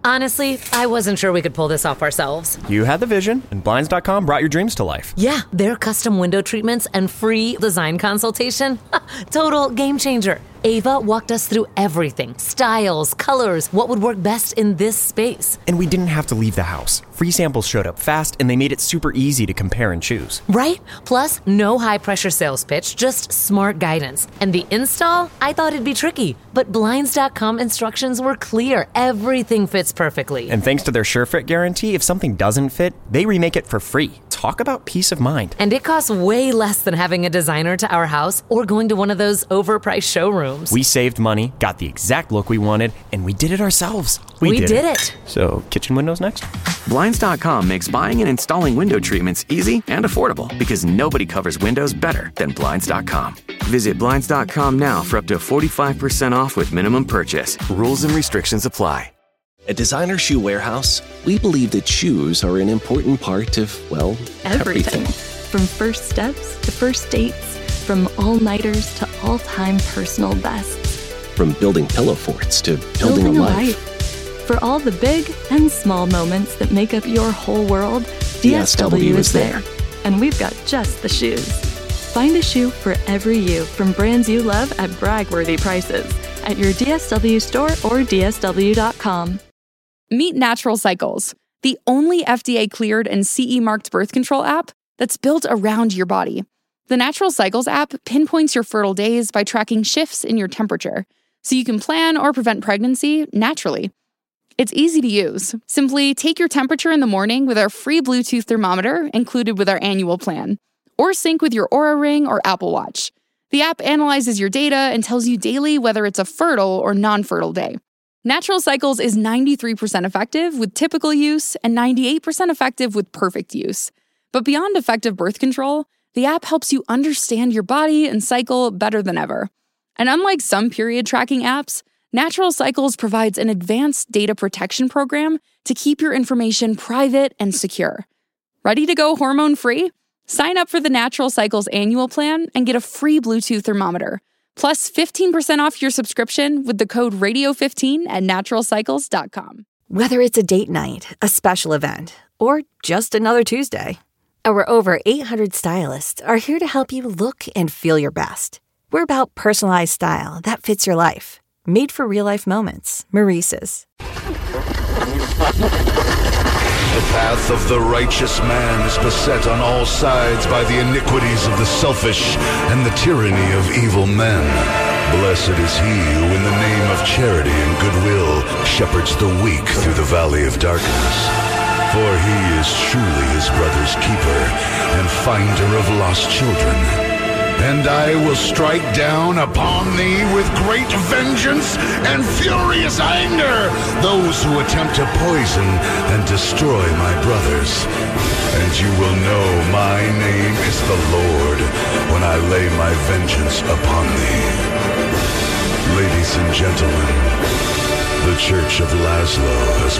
Honestly, I wasn't sure we could pull this off ourselves. You had the vision, and Blinds.com brought your dreams to life. Yeah, their custom window treatments and free design consultation. Total game changer. Ava walked us through everything. Styles, colors, what would work best in this space. And we didn't have to leave the house. Free samples showed up fast, and they made it super easy to compare and choose. Right? Plus, no high-pressure sales pitch, just smart guidance. And the install? I thought it'd be tricky. But Blinds.com instructions were clear. Everything fits perfectly. And thanks to their SureFit guarantee, if something doesn't fit, they remake it for free. Talk about peace of mind. And it costs way less than having a designer to our house or going to one of those overpriced showrooms. We saved money, got the exact look we wanted, and we did it ourselves. We did it. So, kitchen windows next? Blinds.com makes buying and installing window treatments easy and affordable because nobody covers windows better than Blinds.com. Visit Blinds.com now for up to 45% off with minimum purchase. Rules and restrictions apply. At Designer Shoe Warehouse, we believe that shoes are an important part of, well, everything. From first steps to first dates, from all-nighters to all-time personal bests. From building pillow forts to building a life. For all the big and small moments that make up your whole world, DSW is there. And we've got just the shoes. Find a shoe for every you from brands you love at brag-worthy prices at your DSW store or DSW.com. Meet Natural Cycles, the only FDA-cleared and CE-marked birth control app that's built around your body. The Natural Cycles app pinpoints your fertile days by tracking shifts in your temperature, so you can plan or prevent pregnancy naturally. It's easy to use. Simply take your temperature in the morning with our free Bluetooth thermometer included with our annual plan, or sync with your Oura Ring or Apple Watch. The app analyzes your data and tells you daily whether it's a fertile or non-fertile day. Natural Cycles is 93% effective with typical use and 98% effective with perfect use. But beyond effective birth control, the app helps you understand your body and cycle better than ever. And unlike some period tracking apps, Natural Cycles provides an advanced data protection program to keep your information private and secure. Ready to go hormone-free? Sign up for the Natural Cycles annual plan and get a free Bluetooth thermometer, plus 15% off your subscription with the code RADIO15 at naturalcycles.com. Whether it's a date night, a special event, or just another Tuesday, our over 800 stylists are here to help you look and feel your best. We're about personalized style that fits your life. Made for real-life moments. Maurice's. The path of the righteous man is beset on all sides by the iniquities of the selfish and the tyranny of evil men. Blessed is he who in the name of charity and goodwill shepherds the weak through the valley of darkness. For he is truly his brother's keeper and finder of lost children. And I will strike down upon thee with great vengeance and furious anger those who attempt to poison and destroy my brothers. And you will know my name is the Lord when I lay my vengeance upon thee. Ladies and gentlemen, the Church of Laszlo has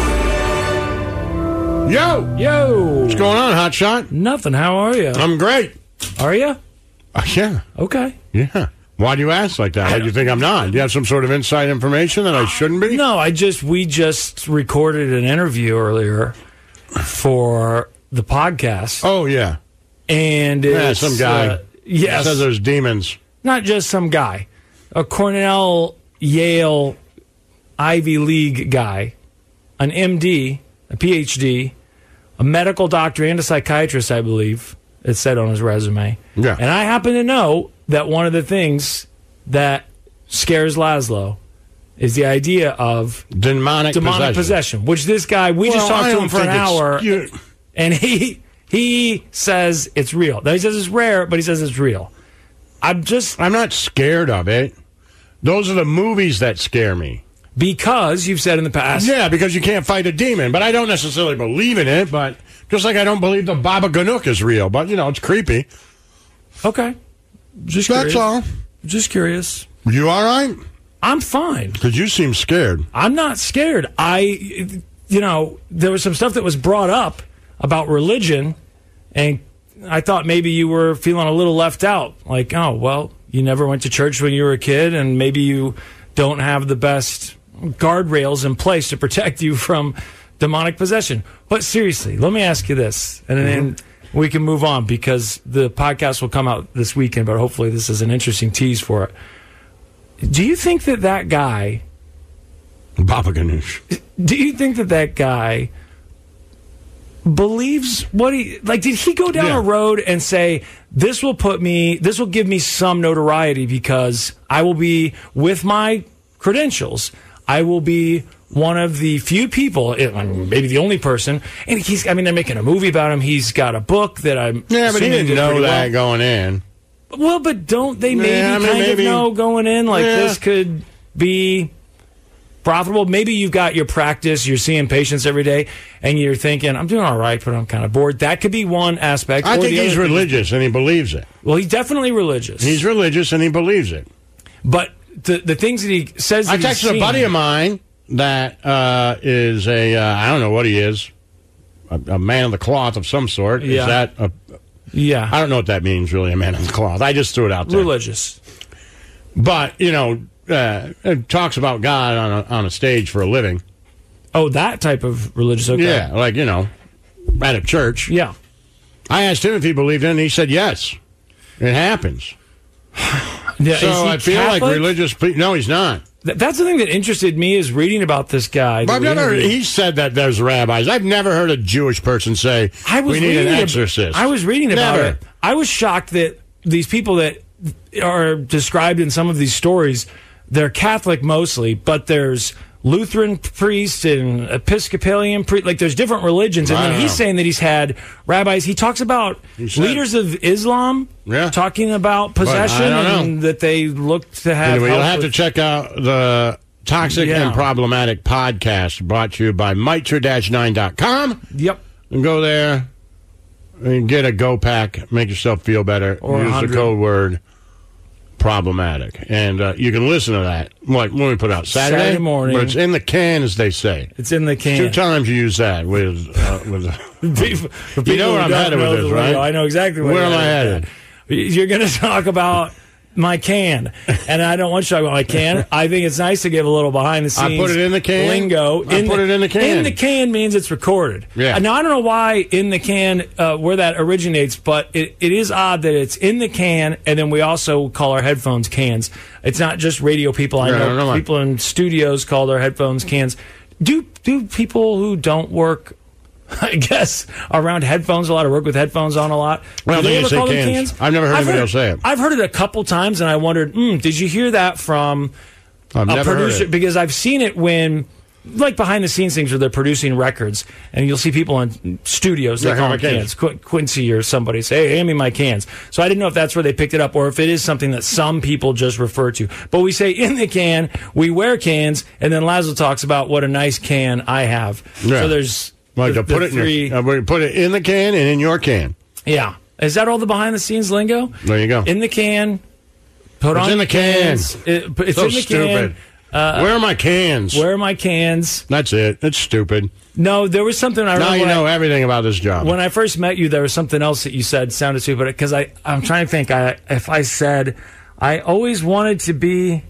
begun. Yo! What's going on, Hotshot? Nothing. How are you? I'm great. Are you? Yeah. Okay. Yeah. Why do you ask like that? Why do you think I'm not? Do you have some sort of inside information that I shouldn't be? No, we just recorded an interview earlier for the podcast. Oh, yeah. And it's... some guy. Yes. Says there's demons. Not just some guy. A Cornell, Yale, Ivy League guy. An MD, a PhD, a medical doctor, and a psychiatrist, I believe. It said on his resume. Yeah. And I happen to know that one of the things that scares Laszlo is the idea of demonic possession. Which this guy, we just talked to him for an hour, and he says it's real. Now, he says it's rare, but he says it's real. I'm not scared of it. Those are the movies that scare me. Because you've said in the past. Yeah, because you can't fight a demon. But I don't necessarily believe in it, but... Just like I don't believe the Baba Ganoush is real, but, it's creepy. Okay. Just That's all. Just curious. You all right? I'm fine. Because you seem scared. I'm not scared. There was some stuff that was brought up about religion, and I thought maybe you were feeling a little left out. Like, oh, well, you never went to church when you were a kid, and maybe you don't have the best guardrails in place to protect you from demonic possession. But seriously, let me ask you this, and then we can move on because the podcast will come out this weekend, but hopefully this is an interesting tease for it. Do you think that guy... Baba Ganoush. Do you think that guy believes what he... Like, did he go down a road and say, this will give me some notoriety because I will be, with my credentials, I will be one of the few people, maybe the only person, and they're making a movie about him. He's got a book that I'm... Yeah, but he didn't know that going in. Well, but don't they maybe know going in, like, this could be profitable? Maybe you've got your practice, you're seeing patients every day, and you're thinking, I'm doing all right, but I'm kind of bored. That could be one aspect. I think he's religious, and he believes it. Well, he's definitely religious. He's religious, and he believes it. But the things that he says that I texted a buddy of mine that is I don't know what he is, a man of the cloth of some sort. Yeah. Is that a... Yeah. I don't know what that means, really, a man of the cloth. I just threw it out there. Religious. But, it talks about God on a stage for a living. Oh, that type of religious, okay. Yeah, like, at a church. Yeah. I asked him if he believed in it, and he said yes. It happens. Yeah, so I feel Catholic? like religious people... No, he's not. That's the thing that interested me is reading about this guy. But he said that there's rabbis. I've never heard a Jewish person say, we need an exorcist. I was reading about it. I was shocked that these people that are described in some of these stories, they're Catholic mostly, but there's Lutheran priests and Episcopalian priests. Like, there's different religions. And then he's saying that he's had rabbis. He talks about leaders of Islam talking about possession and that they look to have... Anyway, you'll have to check out the Toxic and Problematic podcast brought to you by Mitra-9.com. Yep. And go there and get a Go Pack. Make yourself feel better. Or use 100. the code word problematic. And you can listen to that. Like when we put out Saturday morning. But it's in the can, as they say. It's in the can. 2 times you use that with you know where I'm headed with this, right? I know exactly where am I headed. You're going to talk about my can, and I don't want you to talk about my can. I think it's nice to give a little behind the scenes. I put it in the can. Lingo. I put it in the can. In the can means it's recorded. Yeah. Now I don't know why in the can where that originates, but it is odd that it's in the can, and then we also call our headphones cans. It's not just radio people. I know people in studios call their headphones cans. Do people who don't work, I guess, around headphones, a lot of work with headphones on a lot? Well, do they ever call them cans? I've never heard anybody else say it. I've heard it a couple times, and I wondered, did you hear that from a producer? Because I've seen it when, like, behind-the-scenes things where they're producing records, and you'll see people in studios, they call them cans. Quincy or somebody say, hey, hand me my cans. So I didn't know if that's where they picked it up, or if it is something that some people just refer to. But we say, in the can, we wear cans, and then Laszlo talks about what a nice can I have. Yeah. So there's... Like to put it in the can and in your can. Yeah. Is that all the behind-the-scenes lingo? There you go. In the can. It's in the can. It's so in the stupid. can. Where are my cans? Where are my cans? That's it. It's stupid. No, there was something I remember. Now you know everything about this job. When I first met you, there was something else that you said sounded stupid. Because I'm trying to think. If I said, I always wanted to be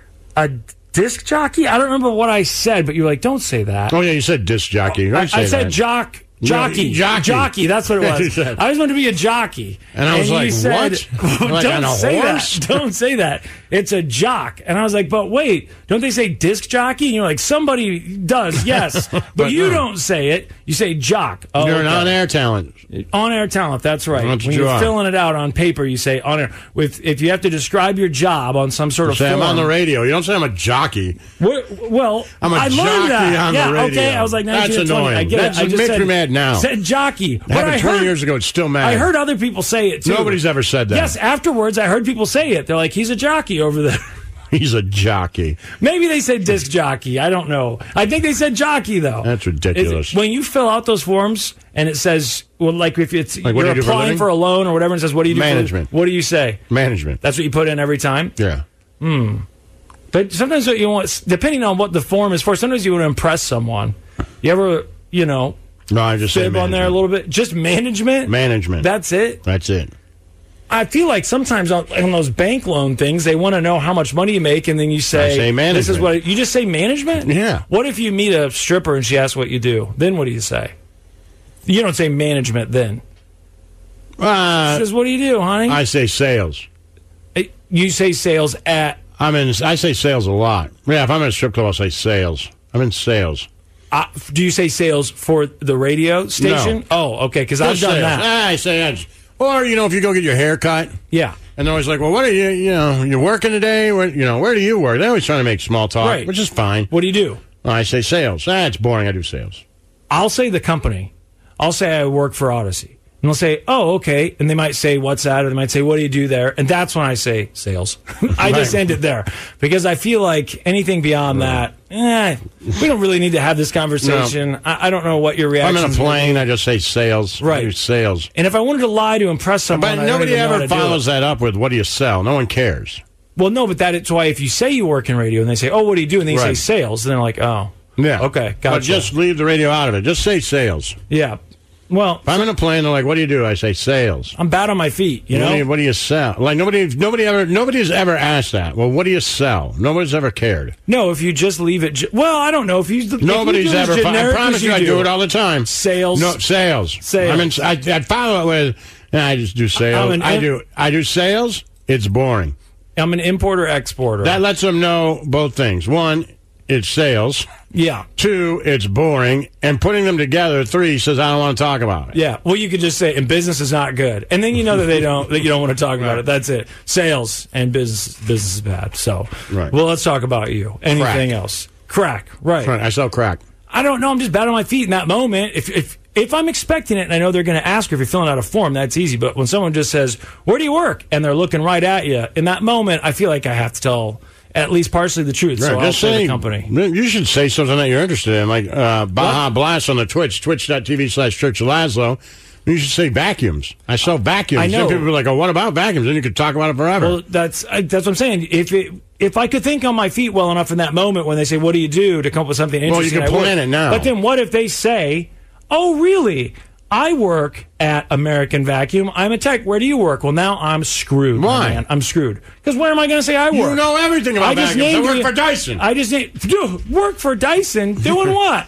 a disc jockey? I don't remember what I said, but you were like, don't say that. Oh, yeah, you said disc jockey. I said jockey. Jockey, that's what it was. I always wanted to be a jockey. And I was like, what? Like don't say that. Don't say that. It's a jock. And I was like, but wait, don't they say disc jockey? And you're like, somebody does, yes. But you don't say it. You say jock. Oh, you're an on-air talent. On-air talent, that's right. That's when you're filling it out on paper, you say on-air. If you have to describe your job on some sort of form. I'm on the radio. You don't say I'm a jockey. Well, I learned that. On the radio. Okay, I was like 19 That's annoying. I get it. Makes me mad now. Said jockey. It happened 20 years ago. It's still mad. I heard other people say it, too. Nobody's ever said that. Yes, afterwards, I heard people say it. They're like, he's a jockey over there. He's a jockey. Maybe they said disc jockey. I don't know. I think they said jockey, though. That's ridiculous. When you fill out those forms and it says, well, like if it's like, you're applying for a loan or whatever, and it says, what do you do? Management. What do you say? Management. That's what you put in every time? Yeah. But sometimes what you want, depending on what the form is for, sometimes you want to impress someone. You ever, No, I just fib on there a little bit? Just management? Management. That's it? That's it. I feel like sometimes on those bank loan things, they want to know how much money you make, and then you say, I say management. This is what you just say management? Yeah. What if you meet a stripper and she asks what you do? Then what do you say? You don't say management then. She says, what do you do, honey? I say sales. You say sales at... I say sales a lot. Yeah, if I'm in a strip club, I'll say sales. I'm in sales. Do you say sales for the radio station? No. Oh, okay, because I've done that. I say that. Or, if you go get your hair cut. Yeah. And they're always like, well, what are you working today? Where do you work? They're always trying to make small talk, right. Which is fine. What do you do? I say sales. It's boring. I do sales. I'll say the company. I'll say I work for Odyssey. And they'll say, oh, okay. And they might say, what's that? Or they might say, what do you do there? And that's when I say sales. I just end it there. Because I feel like anything beyond that, we don't really need to have this conversation. No. I don't know what your reaction is. I'm in a plane. I just say sales. Right. I do sales. And if I wanted to lie to impress someone, but nobody ever follows that up with, what do you sell? No one cares. Well, no, but that's why if you say you work in radio and they say, oh, what do you do? And they say sales, then they're like, oh. Yeah. Okay, gotcha. But just leave the radio out of it. Just say sales. Yeah. Well, if I'm in a plane, they're like, what do you do? I say sales. I'm bad on my feet, you know? What do you sell? Like, nobody's ever asked that. Well, what do you sell? Nobody's ever cared. No, if you just leave it... well, I don't know. If you Nobody's ever... I promise you I do it all the time. Sales. No, sales. I follow it with... I just do sales. I do sales. It's boring. I'm an importer-exporter. That lets them know both things. One, it's sales. Yeah. 2, it's boring. And putting them together, 3 says, I don't want to talk about it. Yeah. Well, you could just say, and business is not good. And then you know that that you don't want to talk about it. That's it. Sales and business is bad. So, well, let's talk about you. Anything else? Crack. Right. I sell crack. I don't know. I'm just bad on my feet in that moment. If I'm expecting it and I know they're going to ask if you're filling out a form, that's easy. But when someone just says, where do you work? And they're looking right at you, in that moment, I feel like I have to tell at least partially the truth. Right. So I'll say the company. You should say something that you're interested in, like Baja Blast on the twitch.tv/Church of Laszlo. You should say vacuums. I sell vacuums. I know. Some people are like, oh, what about vacuums? Then you could talk about it forever. Well, that's what I'm saying. If I could think on my feet well enough in that moment when they say, what do you do, to come up with something interesting. Well, you can plan it now. But then what if they say, oh, really? I work at American Vacuum. I'm a tech. Where do you work? Well, now I'm screwed. Why? Man. I'm screwed. Because where am I going to say I work? You know everything about vacuums. I work for Dyson. I just work for Dyson. Doing what?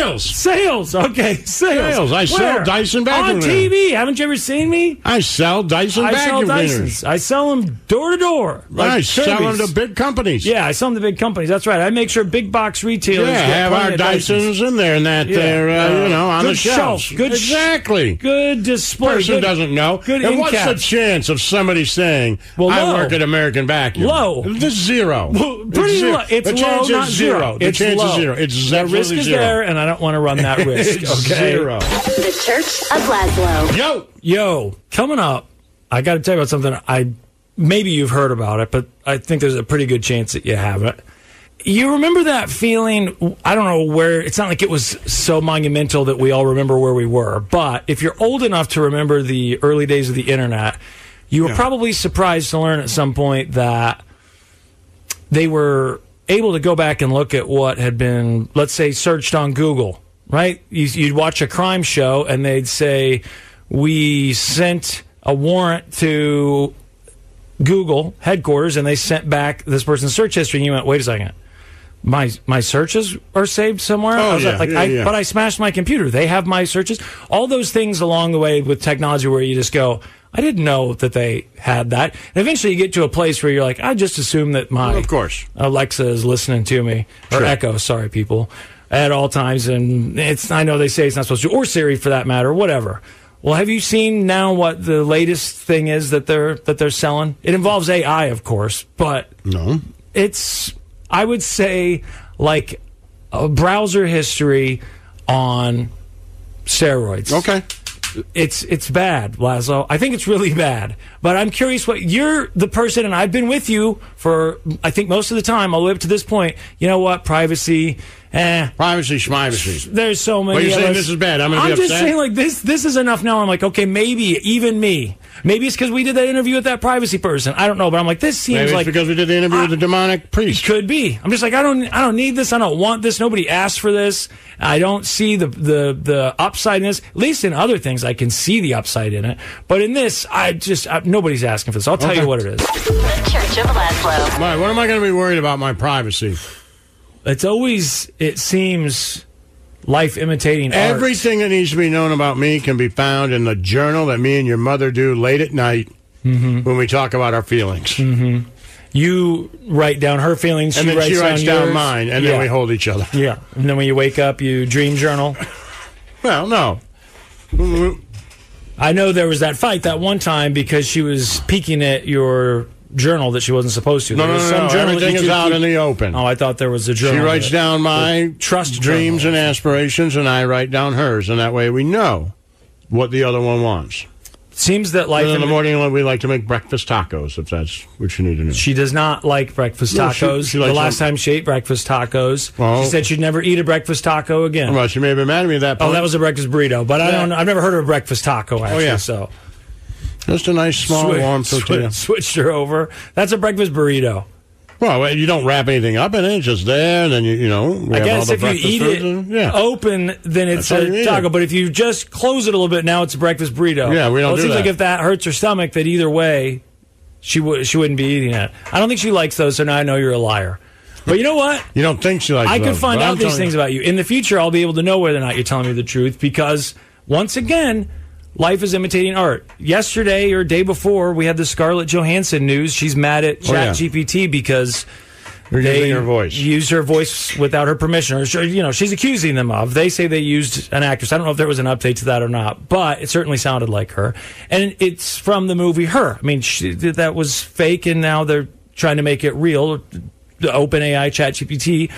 Sales. Okay, sales. I sell Dyson vacuum on TV. Haven't you ever seen me? I sell Dyson vacuum cleaners. I sell them door to door. I sell them to big companies. Yeah, I sell them to big companies. That's right. I make sure big box retailers have our Dysons in there and that they're on the shelves. Good exactly. Good display. Person doesn't know. Good and what's the chance of somebody saying, I work at American Vacuum? Low. It's zero. Pretty low. It's the chance low, not is zero. The chance is zero. It's the risk is zero. there, and I don't want to run that risk. Okay. Zero. The Church of Laszlo. Yo, coming up, I got to tell you about something. Maybe you've heard about it, but I think there's a pretty good chance that you haven't. You remember that feeling? I don't know where. It's not like it was so monumental that we all remember where we were. But if you're old enough to remember the early days of the internet, you were probably surprised to learn at some point that they were able to go back and look at what had been, let's say, searched on Google, right? You'd watch a crime show and they'd say, we sent a warrant to Google headquarters and they sent back this person's search history. And you went, wait a second. My searches are saved somewhere? But I smashed my computer. They have my searches. All those things along the way with technology where you just go, I didn't know that they had that. And eventually you get to a place where you're like, I just assume that my Alexa is listening to me. Or Echo, sorry, people, at all times. And I know they say it's not supposed to. Or Siri, for that matter, whatever. Well, have you seen now what the latest thing is that they're selling? It involves AI, of course, but no, it's, I would say, like a browser history on steroids. Okay. It's bad, Laszlo. I think it's really bad. But I'm curious what you're the person, and I've been with you for, I think, most of the time, all the way up to this point. You know what? Privacy Privacy, schmivacy. There's so many. But you're of saying us. this is bad. I'm going to be upset. just saying, like, this is enough now. I'm like, okay, maybe even me. Maybe it's because we did that interview with that privacy person. I don't know, but I'm like, this seems Maybe like it's because we did the interview with the demonic priest. Could be. I'm just like, I don't need this. I don't want this. Nobody asked for this. I don't see the upside in this. At least in other things, I can see the upside in it. But in this, nobody's asking for this. I'll tell you what it is. The Church of Laszlo. All right, what am I going to be worried about my privacy? It seems, life imitating art. Everything that needs to be known about me can be found in the journal that me and your mother do late at night when we talk about our feelings. Mm-hmm. You write down her feelings, and then she writes down yours. mine, and then we hold each other. Yeah, and then when you wake up, you dream journal. Well, no. I know there was that fight that one time because she was peeking at your journal that she wasn't supposed to. No. Everything is out in the open. Oh, I thought there was a journal. She writes down my trust dreams journal. and aspirations, and I write down hers, and that way we know what the other one wants. Seems that life... And in the morning, we like to make breakfast tacos, if that's what you need to know. She does not like breakfast tacos. She likes the last time she ate breakfast tacos, she said she'd never eat a breakfast taco again. Well, she may have been mad at me at that point. Oh, that was a breakfast burrito, but I've never heard of a breakfast taco, actually, so... Just a nice, small, warm tortilla. Switched her over. That's a breakfast burrito. Well, you don't wrap anything up in it. It's just there, and then, we I have guess all the if you breakfast eat foods it open, then it's a taco. But if you just close it a little bit, now it's a breakfast burrito. Yeah, we don't do it seems that. like if that hurts her stomach, that either way, she wouldn't be eating it. I don't think she likes those, so now I know you're a liar. But you know what? You don't think she likes I those. could find out these things about you. In the future, I'll be able to know whether or not you're telling me the truth because, once again... Life is imitating art. Yesterday or day before, we had the Scarlett Johansson news. She's mad at ChatGPT because they her voice. used her voice without her permission. Or, she's accusing them of. They say they used an actress. I don't know if there was an update to that or not, but it certainly sounded like her. And it's from the movie Her. I mean, that was fake, and now they're trying to make it real. The OpenAI ChatGPT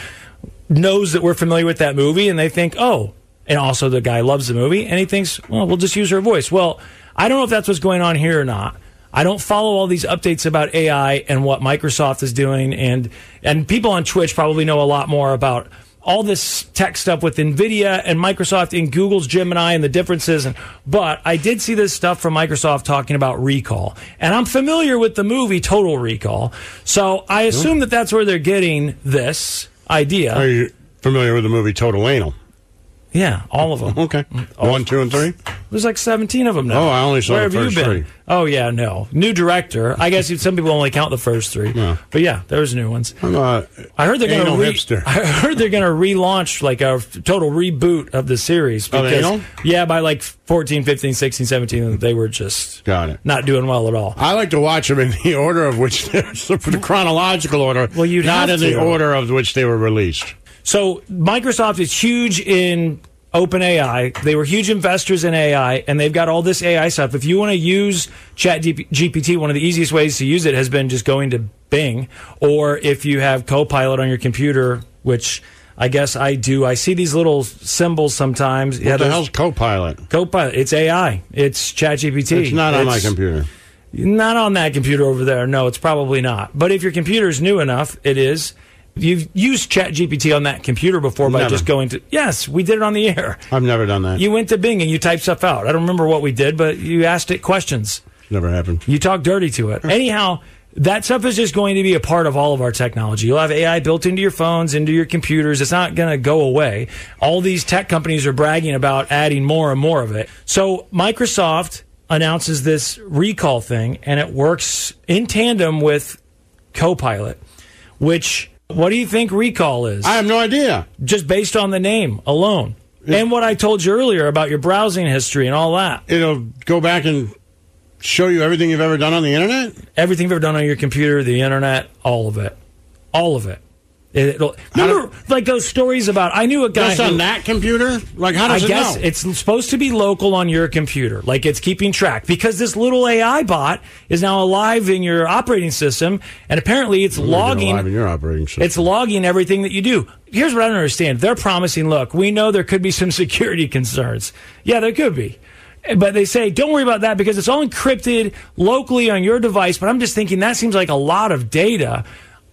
knows that we're familiar with that movie, and they think, oh... And also the guy loves the movie, and he thinks, well, we'll just use her voice. Well, I don't know if that's what's going on here or not. I don't follow all these updates about AI and what Microsoft is doing, and people on Twitch probably know a lot more about all this tech stuff with NVIDIA and Microsoft and Google's Gemini and the differences. But I did see this stuff from Microsoft talking about recall. And I'm familiar with the movie Total Recall, so I assume that that's where they're getting this idea. Are you familiar with the movie Total Anal? Yeah, all of them. Okay. 1, 2, and 3? There's like 17 of them now. Oh, I only saw Where the first have you been? 3. Oh, yeah, no. New director. I guess some people only count the first 3. Yeah. But yeah, there's new ones. I'm I heard they're anal going hipster. I heard they're going to relaunch like a total reboot of the series. Of anal? Yeah, by like 14, 15, 16, 17, they were just not doing well at all. I like to watch them in the order of which they're the chronological order. Well, you'd not have in the to. order of which they were released. So Microsoft is huge in OpenAI. They were huge investors in AI, and they've got all this AI stuff. If you want to use ChatGPT, one of the easiest ways to use it has been just going to Bing, or if you have Copilot on your computer, which I guess I do. I see these little symbols sometimes. What the hell's Copilot? Copilot. It's AI. It's ChatGPT. It's not on my computer. Not on that computer over there. No, it's probably not. But if your computer's new enough, it is. You've used ChatGPT on that computer before by just going to... Yes, we did it on the air. I've never done that. You went to Bing and you typed stuff out. I don't remember what we did, but you asked it questions. Never happened. You talked dirty to it. Anyhow, that stuff is just going to be a part of all of our technology. You'll have AI built into your phones, into your computers. It's not going to go away. All these tech companies are bragging about adding more and more of it. So Microsoft announces this recall thing, and it works in tandem with Copilot, which... What do you think recall is? I have no idea. Just based on the name alone. And what I told you earlier about your browsing history and all that. It'll go back and show you everything you've ever done on the internet? Everything you've ever done on your computer, the internet, all of it. All of it. Remember, like those stories about, I knew a guy just on that computer? Like, how does it know? I guess it's supposed to be local on your computer. Like, it's keeping track. Because this little AI bot is now alive in your operating system, and apparently it's logging... Alive in your operating system. It's logging everything that you do. Here's what I don't understand. They're promising, look, we know there could be some security concerns. Yeah, there could be. But they say, don't worry about that because it's all encrypted locally on your device. But I'm just thinking that seems like a lot of data.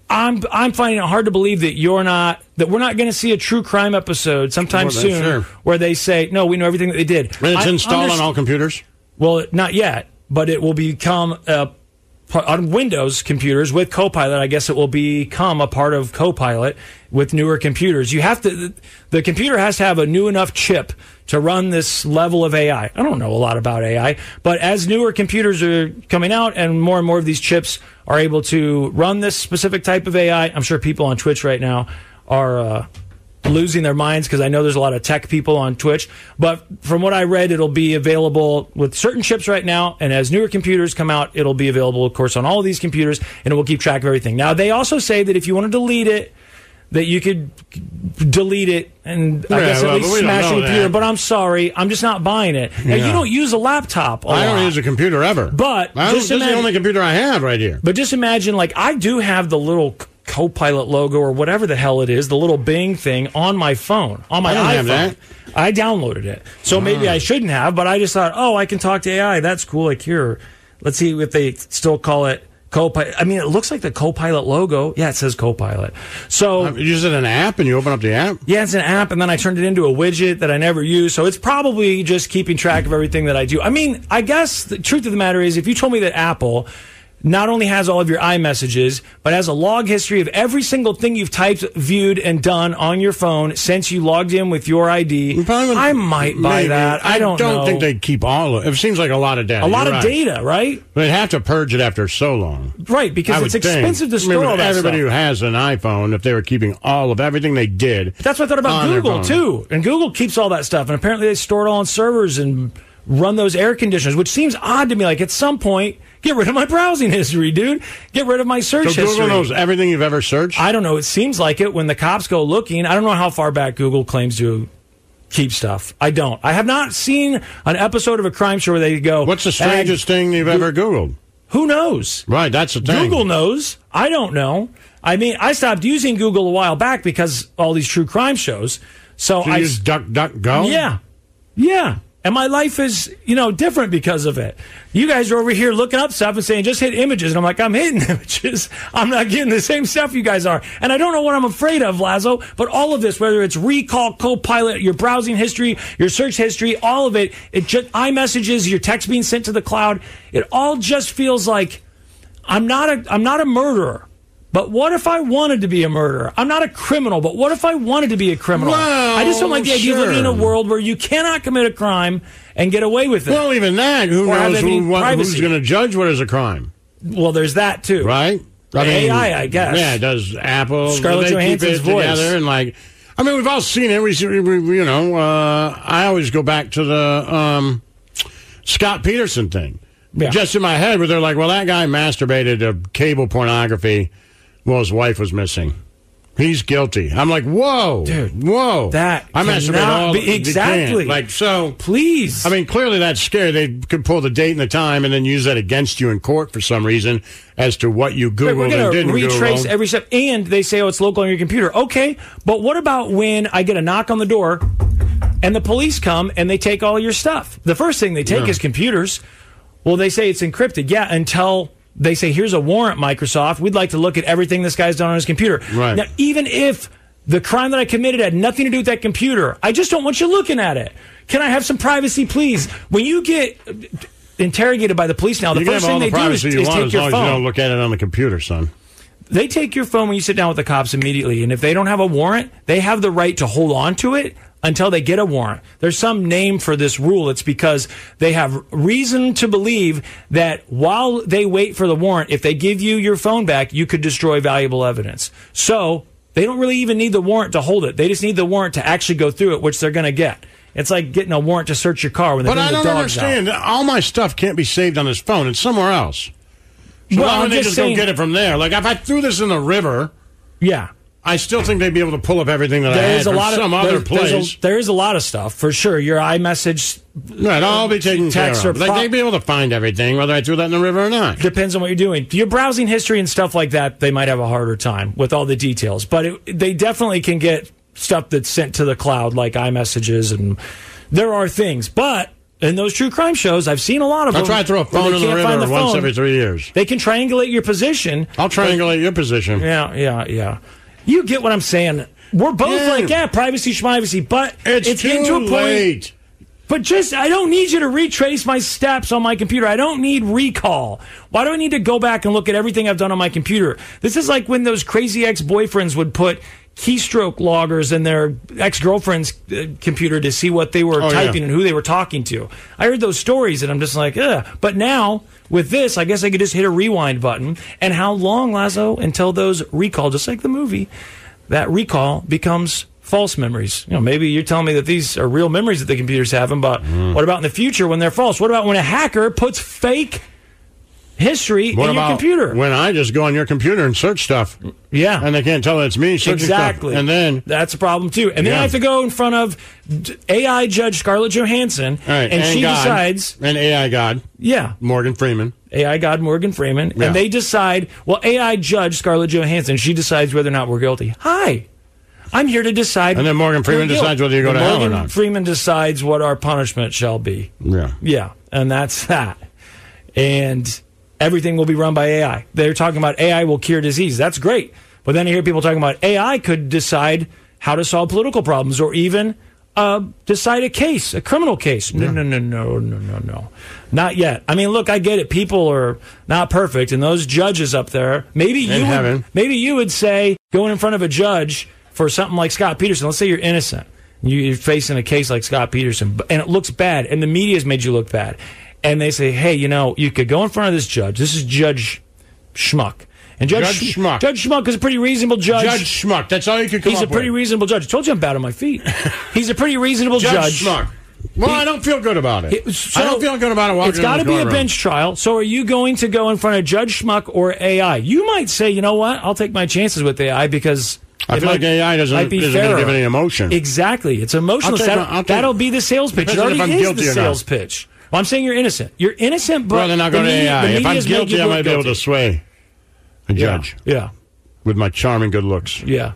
I'm finding it hard to believe that we're not going to see a true crime episode sometime soon where they say, no, we know everything that they did. And it's installed on all computers? Well, not yet, but it will become on Windows computers with Copilot. I guess it will become a part of Copilot with newer computers. The computer has to have a new enough chip to run this level of AI. I don't know a lot about AI, but as newer computers are coming out and more of these chips are able to run this specific type of AI, I'm sure people on Twitch right now are losing their minds because I know there's a lot of tech people on Twitch. But from what I read, it'll be available with certain chips right now, and as newer computers come out, it'll be available, of course, on all of these computers, and it will keep track of everything. Now, they also say that if you want to delete it, that you could delete it and I guess at least smash the computer. But I'm sorry, I'm just not buying it. Now, you don't use a laptop a lot. I don't use a computer ever. But this is the only computer I have right here. But just imagine, like, I do have the little Copilot logo or whatever the hell it is, the little Bing thing on my phone, on my iPhone. Have that. I downloaded it. So maybe I shouldn't have, but I just thought, I can talk to AI. That's cool. Like, here, let's see if they still call it Copilot. I mean, it looks like the Copilot logo. Yeah, it says Copilot. So is it an app and you open up the app? Yeah, it's an app, and then I turned it into a widget that I never use. So it's probably just keeping track of everything that I do. I mean, I guess the truth of the matter is, if you told me that Apple not only has all of your iMessages, but has a log history of every single thing you've typed, viewed, and done on your phone since you logged in with your ID, I might buy that. I don't know. I don't think they'd keep all of it. It seems like a lot of data. A lot of data, right? They'd have to purge it after so long. Right, because it's expensive to store all that everybody stuff. Who has an iPhone, if they were keeping all of everything they did. That's what I thought about Google, too. And Google keeps all that stuff, and apparently they store it all on servers and run those air conditioners, which seems odd to me. Like, at some point, get rid of my browsing history, dude. Get rid of my search history. So Google knows everything you've ever searched? I don't know. It seems like it when the cops go looking. I don't know how far back Google claims to keep stuff. I don't. I have not seen an episode of a crime show where they go, what's the strangest thing you've ever Googled? Who knows? Right, that's the thing. Google knows. I don't know. I mean, I stopped using Google a while back because all these true crime shows. So you use DuckDuckGo? Yeah. Yeah. And my life is, different because of it. You guys are over here looking up stuff and saying, just hit images. And I'm like, I'm hitting images. I'm not getting the same stuff you guys are. And I don't know what I'm afraid of, Lazo, but all of this, whether it's Recall, Copilot, your browsing history, your search history, all of it just iMessages, your text being sent to the cloud, it all just feels like I'm not a murderer. But what if I wanted to be a murderer? I'm not a criminal, but what if I wanted to be a criminal? Well, I just don't like the idea of living in a world where you cannot commit a crime and get away with it. Well, even that, who knows who's going to judge what is a crime? Well, there's that, too. Right? AI, I guess. Yeah, does Apple. Scarlett Johansson's voice. Together and we've all seen it. I always go back to the Scott Peterson thing. Yeah. Just in my head, where they're like, well, that guy masturbated to cable pornography. Well, his wife was missing. He's guilty. I'm like, whoa, dude, whoa. That I masturbate all exactly. Please. I mean, clearly that's scary. They could pull the date and the time and then use that against you in court for some reason as to what you Googled and didn't Google. We're going to retrace every step. And they say, it's local on your computer. Okay, but what about when I get a knock on the door and the police come and they take all your stuff? The first thing they take is computers. Well, they say it's encrypted. Yeah, until they say, here's a warrant, Microsoft. We'd like to look at everything this guy's done on his computer. Right. Now, even if the crime that I committed had nothing to do with that computer, I just don't want you looking at it. Can I have some privacy, please? When you get interrogated by the police now, the first thing they do is take your phone. As long as you don't look at it on the computer, son. They take your phone when you sit down with the cops immediately, and if they don't have a warrant, they have the right to hold on to it until they get a warrant. There's some name for this rule. It's because they have reason to believe that while they wait for the warrant, if they give you your phone back, you could destroy valuable evidence. So they don't really even need the warrant to hold it. They just need the warrant to actually go through it, which they're going to get. It's like getting a warrant to search your car when they bring the dogs out. But I don't understand. All my stuff can't be saved on this phone. It's somewhere else. So why would they just go get it from there? Like, if I threw this in the river, I still think they'd be able to pull up everything that I had from some other place. There is a lot of stuff, for sure. Your iMessage, right, all be taken care of. They'd be able to find everything, whether I threw that in the river or not. Depends on what you're doing. Your browsing history and stuff like that, they might have a harder time with all the details. But they definitely can get stuff that's sent to the cloud, like iMessages, and there are things. But in those true crime shows, I've seen a lot of them. I'll try to throw a phone in the river once every 3 years. They can triangulate your position. I'll triangulate your position. Yeah. You get what I'm saying. We're both privacy, schmivacy, but it's getting to a point. Late. But I don't need you to retrace my steps on my computer. I don't need recall. Why do I need to go back and look at everything I've done on my computer? This is like when those crazy ex-boyfriends would put keystroke loggers in their ex-girlfriend's computer to see what they were typing and who they were talking to. I heard those stories, and I'm just like, ugh. But now, with this, I guess I could just hit a rewind button. And how long, Lazo, until those recall, just like the movie, that recall becomes false memories? Maybe you're telling me that these are real memories that the computer's having, but what about in the future when they're false? What about when a hacker puts fake history in your computer? When I just go on your computer and search stuff. Yeah. And they can't tell it's me searching exactly. stuff. And then that's a problem too. And then I have to go in front of AI Judge Scarlett Johansson, and she decides. And AI God. Yeah. Morgan Freeman. AI God Morgan Freeman. Yeah. And they decide, AI Judge Scarlett Johansson, she decides whether or not we're guilty. Hi. I'm here to decide. And then Morgan Freeman decides whether you go to hell or not. Morgan Freeman decides what our punishment shall be. Yeah. Yeah. And that's that. And everything will be run by AI. They're talking about AI will cure disease. That's great. But then I hear people talking about AI could decide how to solve political problems or even decide a case, a criminal case. No. Not yet. I mean, look, I get it. People are not perfect. And those judges up there, maybe you would say going in front of a judge for something like Scott Peterson. Let's say you're innocent. You're facing a case like Scott Peterson, and it looks bad, and the media's made you look bad. And they say, hey, you could go in front of this judge. This is Judge Schmuck. And Judge Schmuck is a pretty reasonable judge. Judge Schmuck. That's all you can come up with. He's a pretty reasonable judge. I told you I'm bad on my feet. He's a pretty reasonable judge. Schmuck. Well, I don't feel good about it. I don't feel good about it. It's got to be a bench trial. So are you going to go in front of Judge Schmuck or AI? You might say, you know what? I'll take my chances with AI because I feel like AI doesn't going to give any emotion. Exactly. It's emotional. That'll be the sales pitch. It already is the sales pitch. Well, I'm saying you're innocent. You're innocent, but... Well, then I'll go to AI. If I'm guilty, I might be able to sway a judge. Yeah. With my charming good looks. Yeah.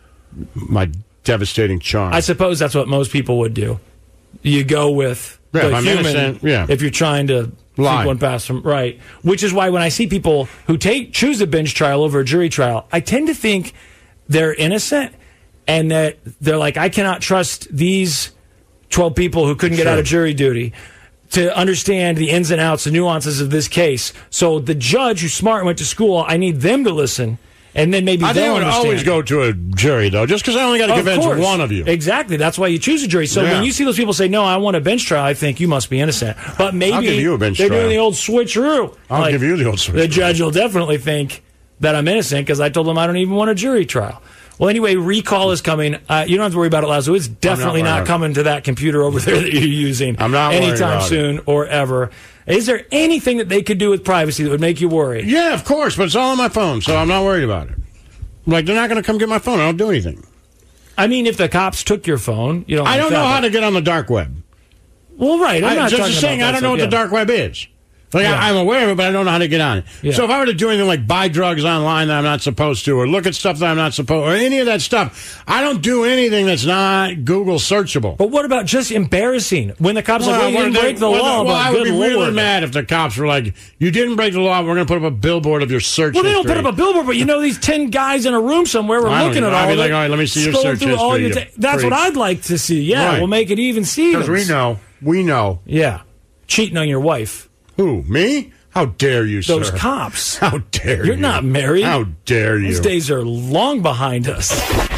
My devastating charm. I suppose that's what most people would do. You go with the human innocent, if you're trying to sneak one past them. Right. Which is why when I see people who choose a bench trial over a jury trial, I tend to think they're innocent and that they're like, I cannot trust these 12 people who couldn't get out of jury duty to understand the ins and outs, the nuances of this case. So the judge who's smart and went to school, I need them to listen, and then maybe they'll understand. I always go to a jury, though, just because I only got to convince one of you. Exactly. That's why you choose a jury. So when you see those people say, no, I want a bench trial, I think you must be innocent. But maybe I'll give you a bench they're trial. Doing the old switcheroo. I'll give you the old switcheroo. The judge will definitely think that I'm innocent because I told them I don't even want a jury trial. Well, anyway, recall is coming. You don't have to worry about it, Lazo. It's definitely not coming to that computer over there that you're using I'm not anytime soon or ever. Is there anything that they could do with privacy that would make you worry? Yeah, of course, but it's all on my phone, so I'm not worried about it. Like, they're not going to come get my phone. I don't do anything. I mean, if the cops took your phone, you don't. I don't know how to get on the dark web. Well, right. I'm not just saying I don't know what the dark web is. Like, I'm aware of it, but I don't know how to get on it. Yeah. So if I were to do anything like buy drugs online that I'm not supposed to, or look at stuff that I'm not supposed, or any of that stuff, I don't do anything that's not Google searchable. But what about just embarrassing? When the cops are like, you didn't break the law. Well, I would be really mad if the cops were like, you didn't break the law, we're going to put up a billboard of your search history. Well, they don't put up a billboard, but these 10 guys in a room somewhere were looking at all I'd of be like, all right, let me see your search history. That's what I'd like to see. Yeah, right. We'll make it even Stevens. Because we know. Yeah. Cheating on your wife. Who, me? How dare you, sir? Those cops. How dare you? You're not married. How dare you? These days are long behind us.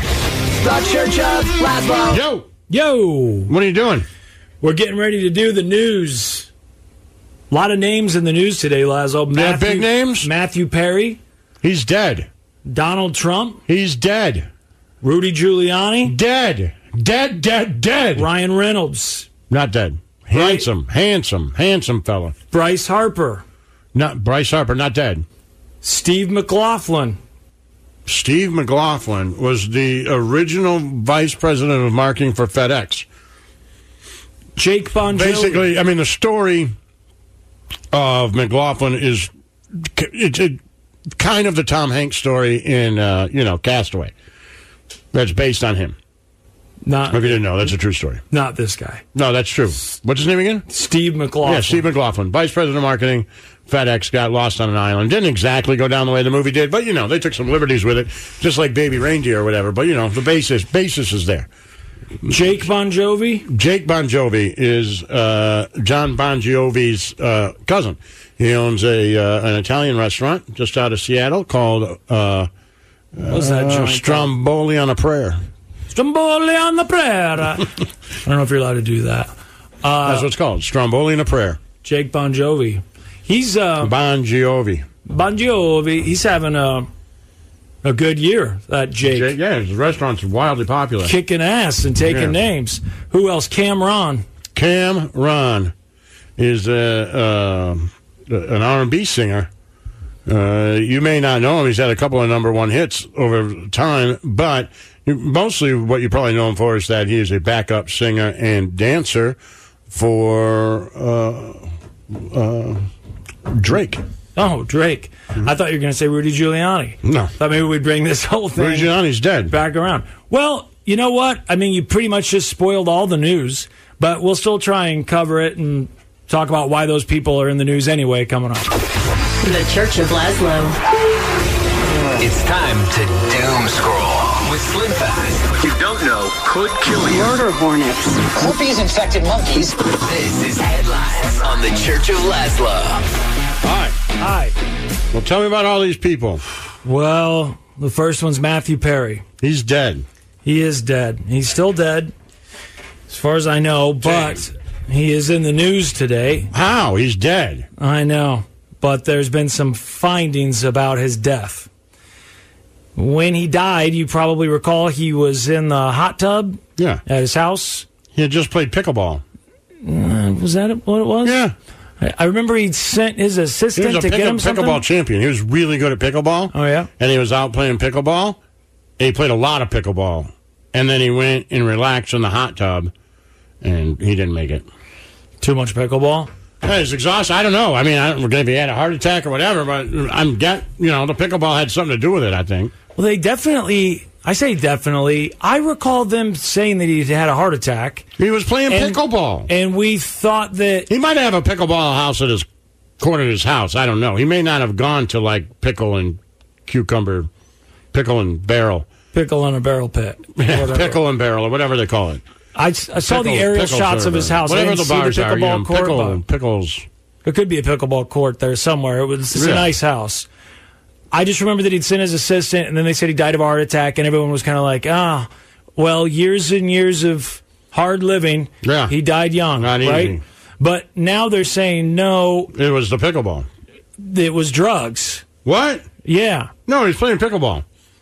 The Church of Laszlo. Yo. What are you doing? We're getting ready to do the news. A lot of names in the news today, Laszlo. Big names? Matthew Perry. He's dead. Donald Trump. He's dead. Rudy Giuliani. Dead. Dead. Ryan Reynolds. Not dead. Handsome fella. Bryce Harper. Not Bryce Harper, not dead. Steve McLaughlin. Steve McLaughlin was the original vice president of marketing for FedEx. Jake Bon Jovi. Basically, I mean, the story of McLaughlin is kind of the Tom Hanks story in, Castaway. That's based on him. Not if you didn't know, that's a true story. Not this guy. No, that's true. What's his name again? Steve McLaughlin. Yeah, Steve McLaughlin, Vice President of Marketing. FedEx got lost on an island. Didn't exactly go down the way the movie did, but, they took some liberties with it, just like Baby Reindeer or whatever. But, the basis is there. Jake Bon Jovi? Jake Bon Jovi is John Bon Jovi's cousin. He owns an Italian restaurant just out of Seattle called What's that joint Stromboli on a Prayer. Stromboli on the Prayer. I don't know if you're allowed to do that. That's what it's called, Stromboli on a Prayer. Jake Bon Jovi. He's Bon Jovi. Bon Jovi. He's having a good year, that Jake. Yeah, his restaurant's wildly popular. Kicking ass and taking names. Who else? Cameron. Cameron is an R&B singer. You may not know him. He's had a couple of number one hits over time, but mostly what you probably know him for is that he is a backup singer and dancer for Drake. Oh, Drake. I thought you were going to say Rudy Giuliani. No. Thought maybe we'd bring this whole thing Rudy Giuliani's dead. Back around. Well, you know what? I mean, you pretty much just spoiled all the news, but we'll still try and cover it and talk about why those people are in the news anyway coming up. The Church of Laszlo. It's time to doom scroll with Slim Fast. What you don't know could kill you. Murder hornets. Herpes infected monkeys. This is Headlines on the Church of Laszlo. Hi. Well, tell me about all these people. Well, the first one's Matthew Perry. He's dead. He is dead. He's still dead, as far as I know, but he is in the news today. How? He's dead. I know, but there's been some findings about his death. When he died, you probably recall he was in the hot tub at his house. He had just played pickleball. Was that what it was? Yeah. I remember he'd sent his assistant to get him something. Pickleball champion. He was really good at pickleball. Oh, yeah? And he was out playing pickleball. And he played a lot of pickleball. And then he went and relaxed in the hot tub, and he didn't make it. Too much pickleball? Yeah, he's exhausted. I don't know. I mean, if he had a heart attack or whatever, but the pickleball had something to do with it, I think. Well, they definitely, I say definitely, I recall them saying that he had a heart attack. He was playing pickleball. And we thought that... He might have a pickleball house at his corner of his house. I don't know. He may not have gone to, pickle and cucumber, pickle and barrel. Pickle in a barrel pit. Yeah, pickle and barrel, or whatever they call it. I saw the aerial shots of his house. Whatever the bars are, pickles. There could be a pickleball court there somewhere. It's a nice house. I just remember that he'd sent his assistant, and then they said he died of a heart attack, and everyone was kind of like, years and years of hard living. Yeah. He died young, Not right? Easy. But now they're saying, no. It was the pickleball. It was drugs. What? Yeah. No, he's playing pickleball.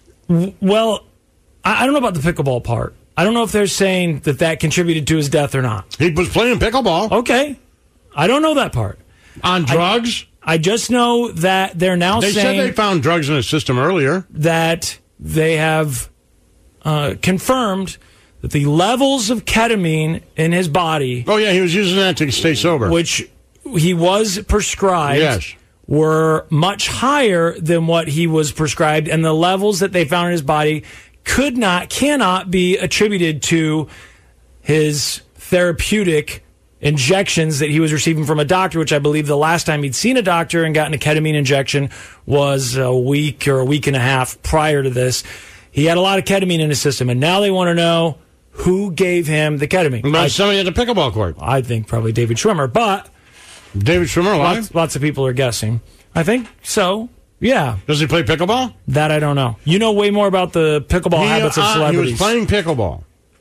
Well, I don't know about the pickleball part. I don't know if they're saying that contributed to his death or not. He was playing pickleball. Okay. I don't know that part. On drugs? I just know that they're now saying... They said they found drugs in his system earlier. That they have confirmed that the levels of ketamine in his body... Oh, yeah, he was using that to stay sober. Which he was prescribed... Yes. Were much higher than what he was prescribed, and the levels that they found in his body cannot be attributed to his therapeutic injections that he was receiving from a doctor, which I believe the last time he'd seen a doctor and gotten a ketamine injection was a week or a week and a half prior to this. He had a lot of ketamine in his system, and now they want to know who gave him the ketamine. Somebody at the pickleball court. I think probably David Schwimmer, but... David Schwimmer alive? Lots of people are guessing. I think so. Yeah. Does he play pickleball? That I don't know. You know way more about the pickleball habits of celebrities. He was playing pickleball.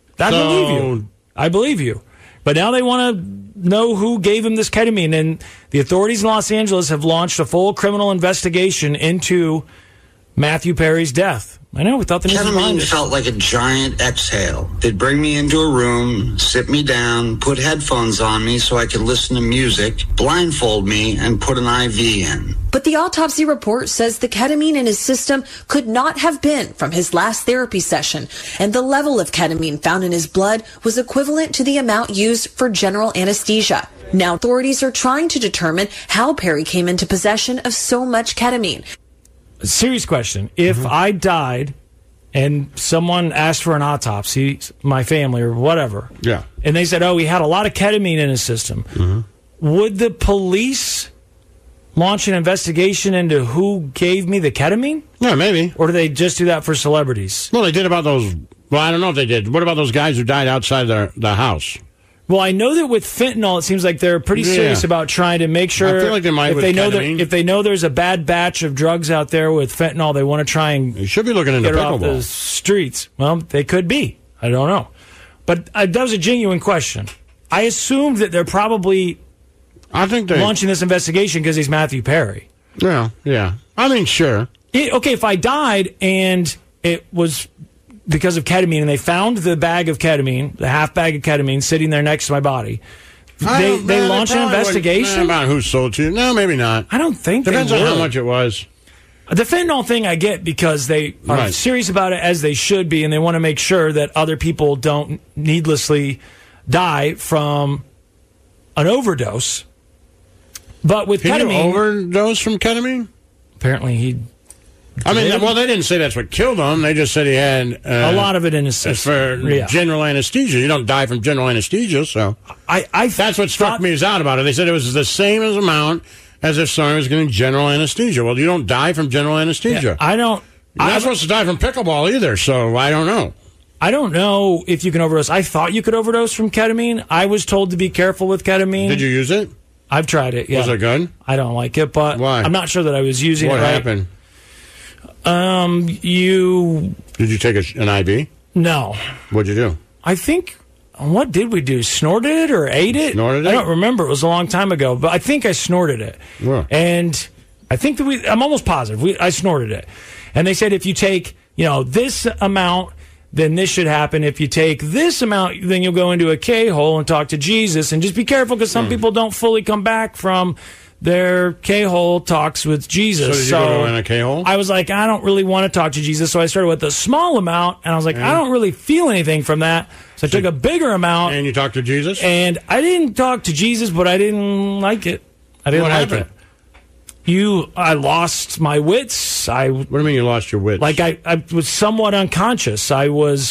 I believe you. But now they want to know who gave him this ketamine, and the authorities in Los Angeles have launched a full criminal investigation into Matthew Perry's death. I know, we thought the news was behind Ketamine us. felt like a giant exhale. They'd bring me into a room, sit me down, put headphones on me so I could listen to music, blindfold me, and put an IV in. But the autopsy report says the ketamine in his system could not have been from his last therapy session, and the level of ketamine found in his blood was equivalent to the amount used for general anesthesia. Now authorities are trying to determine how Perry came into possession of so much ketamine. Serious question. If I died and someone asked for an autopsy, my family or whatever. Yeah. And they said, oh, he had a lot of ketamine in his system. Mm-hmm. Would the police launch an investigation into who gave me the ketamine? Yeah, maybe. Or do they just do that for celebrities? Well, they did about those. Well, I don't know if they did. What about those guys who died outside the house? Well, I know that with fentanyl, it seems like they're pretty serious about trying to make sure. I feel like they might with ketamine. If they know there's a bad batch of drugs out there with fentanyl, they want to try and you should be looking into get it off the pickleball. streets. Well, they could be. I don't know. But that was a genuine question. I assumed that they're probably launching this investigation because he's Matthew Perry. Yeah. I mean, sure. Okay, if I died and it was because of ketamine, and they found the bag of ketamine, the half bag of ketamine, sitting there next to my body, they launch an investigation? About who sold to you. No, maybe not. I don't think Depends they on would. how much it was. The fentanyl thing I get because they are serious about it as they should be, and they want to make sure that other people don't needlessly die from an overdose. But with ketamine... Did you overdose from ketamine? Apparently he... I mean, well, they didn't say that's what killed him. They just said he had... a lot of it in his system. For general anesthesia. You don't die from general anesthesia, so... That's what struck me as odd about it. They said it was the same as amount as if someone was getting general anesthesia. Well, you don't die from general anesthesia. Yeah, You're not supposed to die from pickleball either, so I don't know. I don't know if you can overdose. I thought you could overdose from ketamine. I was told to be careful with ketamine. Did you use it? I've tried it, yeah. Was it good? I don't like it, but why? I'm not sure that I was using what it right. Happened? Did you take an IV? No. What'd you do? I think, what did we do? Snorted it or ate it? Snorted it? I don't remember. It was a long time ago, but I think I snorted it. Yeah. And I think that I'm almost positive. I snorted it. And they said if you take, this amount, then this should happen. If you take this amount, then you'll go into a K-hole and talk to Jesus. And just be careful because some people don't fully come back from their K-hole talks with Jesus. So did you go in a K-hole? I was like, I don't really want to talk to Jesus. So I started with a small amount, and I was like, I don't really feel anything from that. So I took a bigger amount. And you talked to Jesus? And I didn't talk to Jesus, but I didn't like it. I didn't like it. I lost my wits. What do you mean you lost your wits? Like I was somewhat unconscious. I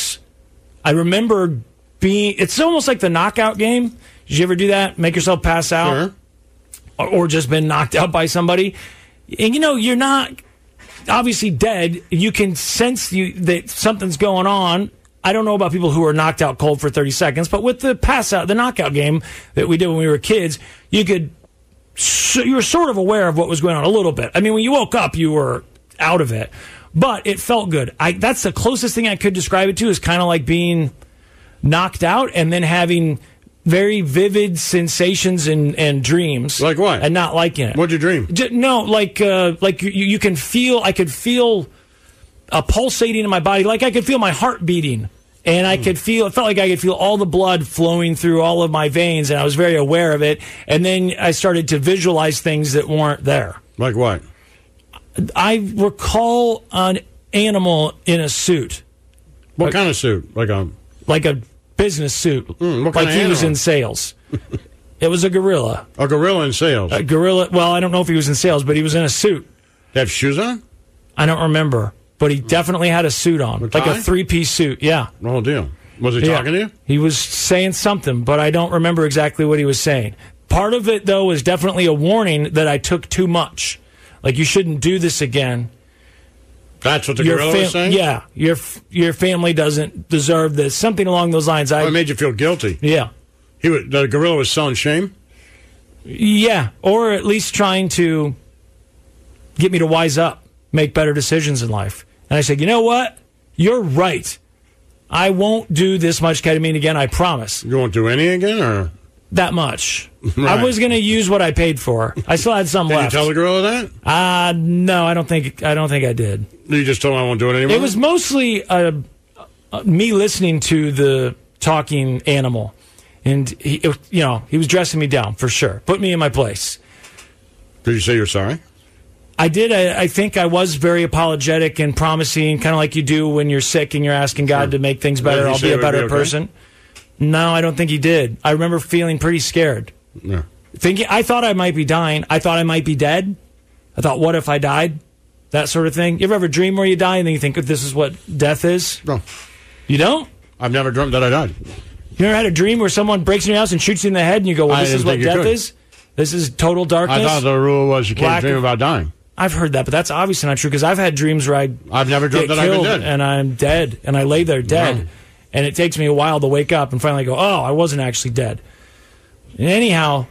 remember it's almost like the knockout game. Did you ever do that? Make yourself pass out? Sure. Or just been knocked out by somebody. And you're not obviously dead. You can sense that something's going on. I don't know about people who are knocked out cold for 30 seconds, but with the the knockout game that we did when we were kids, you were sort of aware of what was going on a little bit. I mean, when you woke up, you were out of it, but it felt good. That's the closest thing I could describe it to, is kind of like being knocked out and then having very vivid sensations and dreams. Like what? And not liking it. What'd you dream? Like you can feel, I could feel a pulsating in my body, like I could feel my heart beating. And it felt like I could feel all the blood flowing through all of my veins, and I was very aware of it. And then I started to visualize things that weren't there. Like what? I recall an animal in a suit. What kind of suit? Like a business suit. What kind like of he was animal? in sales. It was a gorilla. A gorilla in sales? A gorilla. Well, I don't know if he was in sales, but he was in a suit. Did he have shoes on? I don't remember. But he definitely had a suit on. Like a 3-piece suit, yeah. The whole deal. Was he talking to you? He was saying something, but I don't remember exactly what he was saying. Part of it, though, was definitely a warning that I took too much. Like, you shouldn't do this again. That's what the gorilla was saying? Yeah. Your family doesn't deserve this. Something along those lines. It made you feel guilty. Yeah. The gorilla was selling shame? Yeah. Or at least trying to get me to wise up, make better decisions in life. And I said, you know what? You're right. I won't do this much ketamine again, I promise. You won't do any again, or? That much. Right. I was going to use what I paid for. I still had some left. Did you tell the gorilla that? No, I don't think I did. You just told him I won't do it anymore? It was mostly me listening to the talking animal. And, he was dressing me down, for sure. Put me in my place. Did you say you're sorry? I did. I think I was very apologetic and promising, kind of like you do when you're sick and you're asking God to make things better. I'll be a better person. No, I don't think he did. I remember feeling pretty scared. Yeah. I thought I might be dying. I thought I might be dead. I thought, what if I died? that sort of thing? You ever have a dream where you die and then you think this is what death is? No. You don't? I've never dreamt that I died. You ever had a dream where someone breaks in your house and shoots you in the head and you go, well, this is what death is? This is total darkness? I thought the rule was you can't dream about dying. I've heard that, but that's obviously not true because I've had dreams where I've never dreamt that I've been dead. And I'm dead, and I lay there dead. No. And it takes me a while to wake up and finally go, oh, I wasn't actually dead. And anyhow,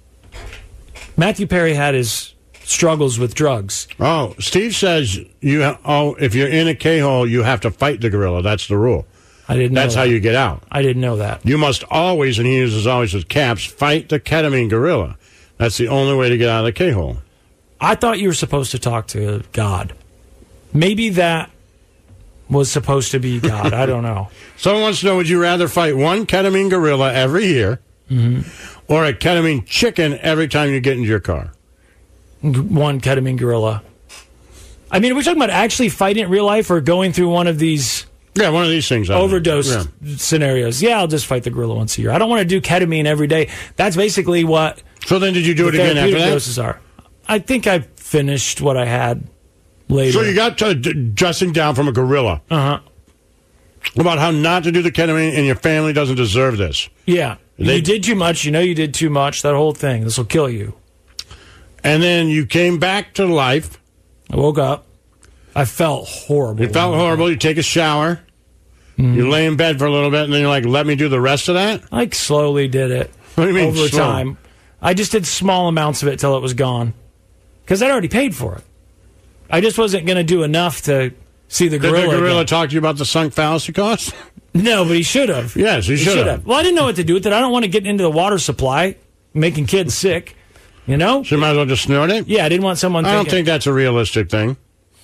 Matthew Perry had his struggles with drugs. Oh, Steve says if you're in a K-hole, you have to fight the gorilla. That's the rule. I didn't know That's how you get out. I didn't know that. You must always, and he uses always with caps, fight the ketamine gorilla. That's the only way to get out of the K-hole. I thought you were supposed to talk to God. Maybe that was supposed to be God. I don't know. Someone wants to know, would you rather fight one ketamine gorilla every year or a ketamine chicken every time you get into your car? One ketamine gorilla. I mean, are we talking about actually fighting in real life or going through one of these... Yeah, one of these things. Overdose scenarios. Yeah, I'll just fight the gorilla once a year. I don't want to do ketamine every day. That's basically what... So then did you do it again after that? Doses are. I think I finished what I had later. So you got dressing down from a gorilla. Uh-huh. About how not to do the ketamine and your family doesn't deserve this. Yeah. You did too much. You know you did too much. That whole thing. This will kill you. And then you came back to life. I woke up. I felt horrible. You felt horrible. You take a shower. You lay in bed for a little bit, and then you're like, let me do the rest of that? I slowly did it. What do you mean over time. I just did small amounts of it till it was gone. Because I'd already paid for it. I just wasn't going to do enough to see the gorilla. Did the gorilla again. talk to you about the sunk fallacy cost? No, but he should have. Yes, he should have. Well, I didn't know what to do with it. I don't want to get into the water supply, making kids sick. You know? So you might as well just snort it? Yeah, I didn't want someone I don't think that's a realistic thing.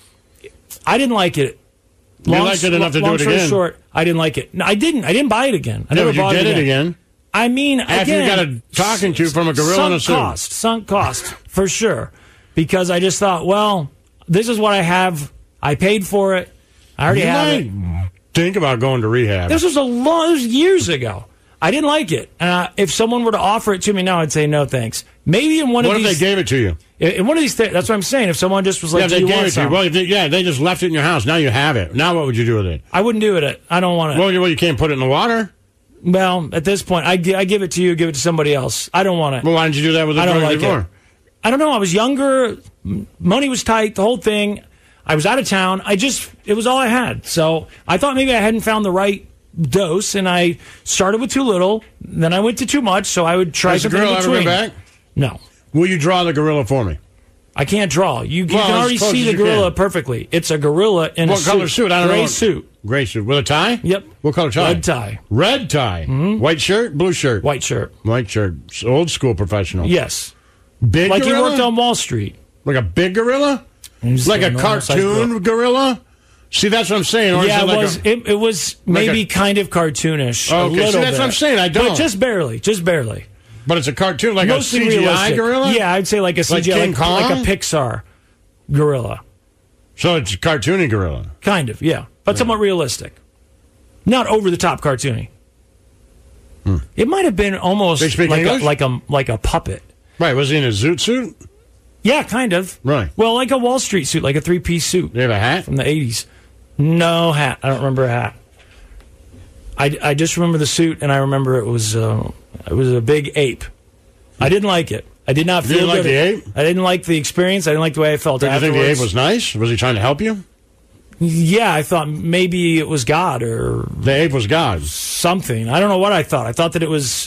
I didn't like it. You liked it enough to do it again? Short, I didn't like it. No, I didn't. I didn't buy it again. I never bought it again. You did it again? I mean, after you got a talking to from a gorilla in a suit. Sunk cost, for sure. Because I just thought, well, this is what I have. I paid for it. I already have it. Think about going to rehab. This was years ago. I didn't like it. If someone were to offer it to me now, I'd say no, thanks. Maybe in one of these... What if they gave it to you? In one of these... That's what I'm saying. If someone just was like, they gave it to you. Well, they just left it in your house. Now you have it. Now what would you do with it? I wouldn't do it. I don't want it. Well, you can't put it in the water? Well, at this point, I give it to you, give it to somebody else. I don't want it. Well, why didn't you do that with the drug before? I don't know. I was younger. Money was tight. The whole thing. I was out of town. It was all I had. So I thought maybe I hadn't found the right dose, and I started with too little. Then I went to too much, so I would try something in between. Has the gorilla ever been back? No. Will you draw the gorilla for me? I can't draw. You can already see the gorilla perfectly. It's a gorilla in a suit. What color suit? I don't know. Gray suit. Gray suit. With a tie? Yep. What color tie? Red tie. Red tie. Mm-hmm. White shirt? Blue shirt? White shirt. White shirt. Old school professional. Yes. Big like gorilla? He worked on Wall Street. Like a big gorilla? Like a cartoon gorilla? See, that's what I'm saying. Or yeah, it was maybe kind of cartoonish. Okay, a little see, that's bit. what I'm saying. I don't. But just barely. But it's a cartoon, like mostly a CGI realistic. gorilla? Yeah, I'd say like a CGI, like a Pixar gorilla. So it's a cartoony gorilla? Kind of, yeah. But somewhat realistic. Not over-the-top cartoony. It might have been almost like a puppet. Right, was he in a zoot suit? Yeah, kind of. Right. Well, like a Wall Street suit, like a three-piece suit. Do you have a hat? From the 80s. No hat. I don't remember a hat. I just remember the suit, and I remember it was a big ape. I didn't like it. I did not feel good. You didn't like the ape? I didn't like the experience. I didn't like the way I felt afterwards. Did you think the ape was nice? Was he trying to help you? Yeah, I thought maybe it was God or... The ape was God? Something. I don't know what I thought. I thought that it was...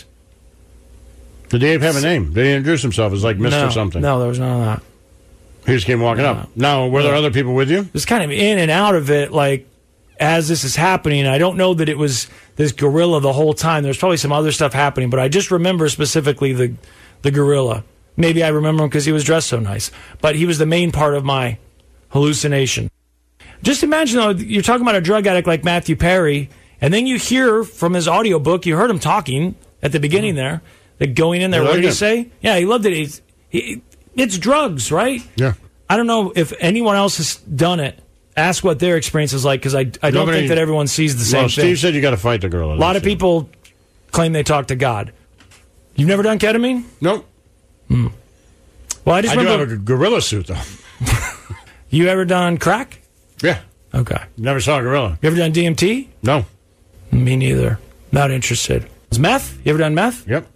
Did the ape have a name? Did he introduce himself as like Mr. something? No, there was none of that. He just came walking up. Now, were there other people with you? Just kind of in and out of it, like, as this is happening. I don't know that it was this gorilla the whole time. There's probably some other stuff happening, but I just remember specifically the gorilla. Maybe I remember him because he was dressed so nice. But he was the main part of my hallucination. Just imagine, though, you're talking about a drug addict like Matthew Perry, and then you hear from his audiobook, you heard him talking at the beginning there, that going in there, what did he say? Yeah, he loved it. It's drugs, right? Yeah. I don't know if anyone else has done it. Ask what their experience is like, because I don't think that everyone sees the same thing. Steve said you got to fight the gorilla. A lot of people claim they talk to God. You've never done ketamine? Nope. Well, I do have a gorilla suit, though. You ever done crack? Yeah. Okay. Never saw a gorilla. You ever done DMT? No. Me neither. Not interested. Is meth? You ever done meth? Yep.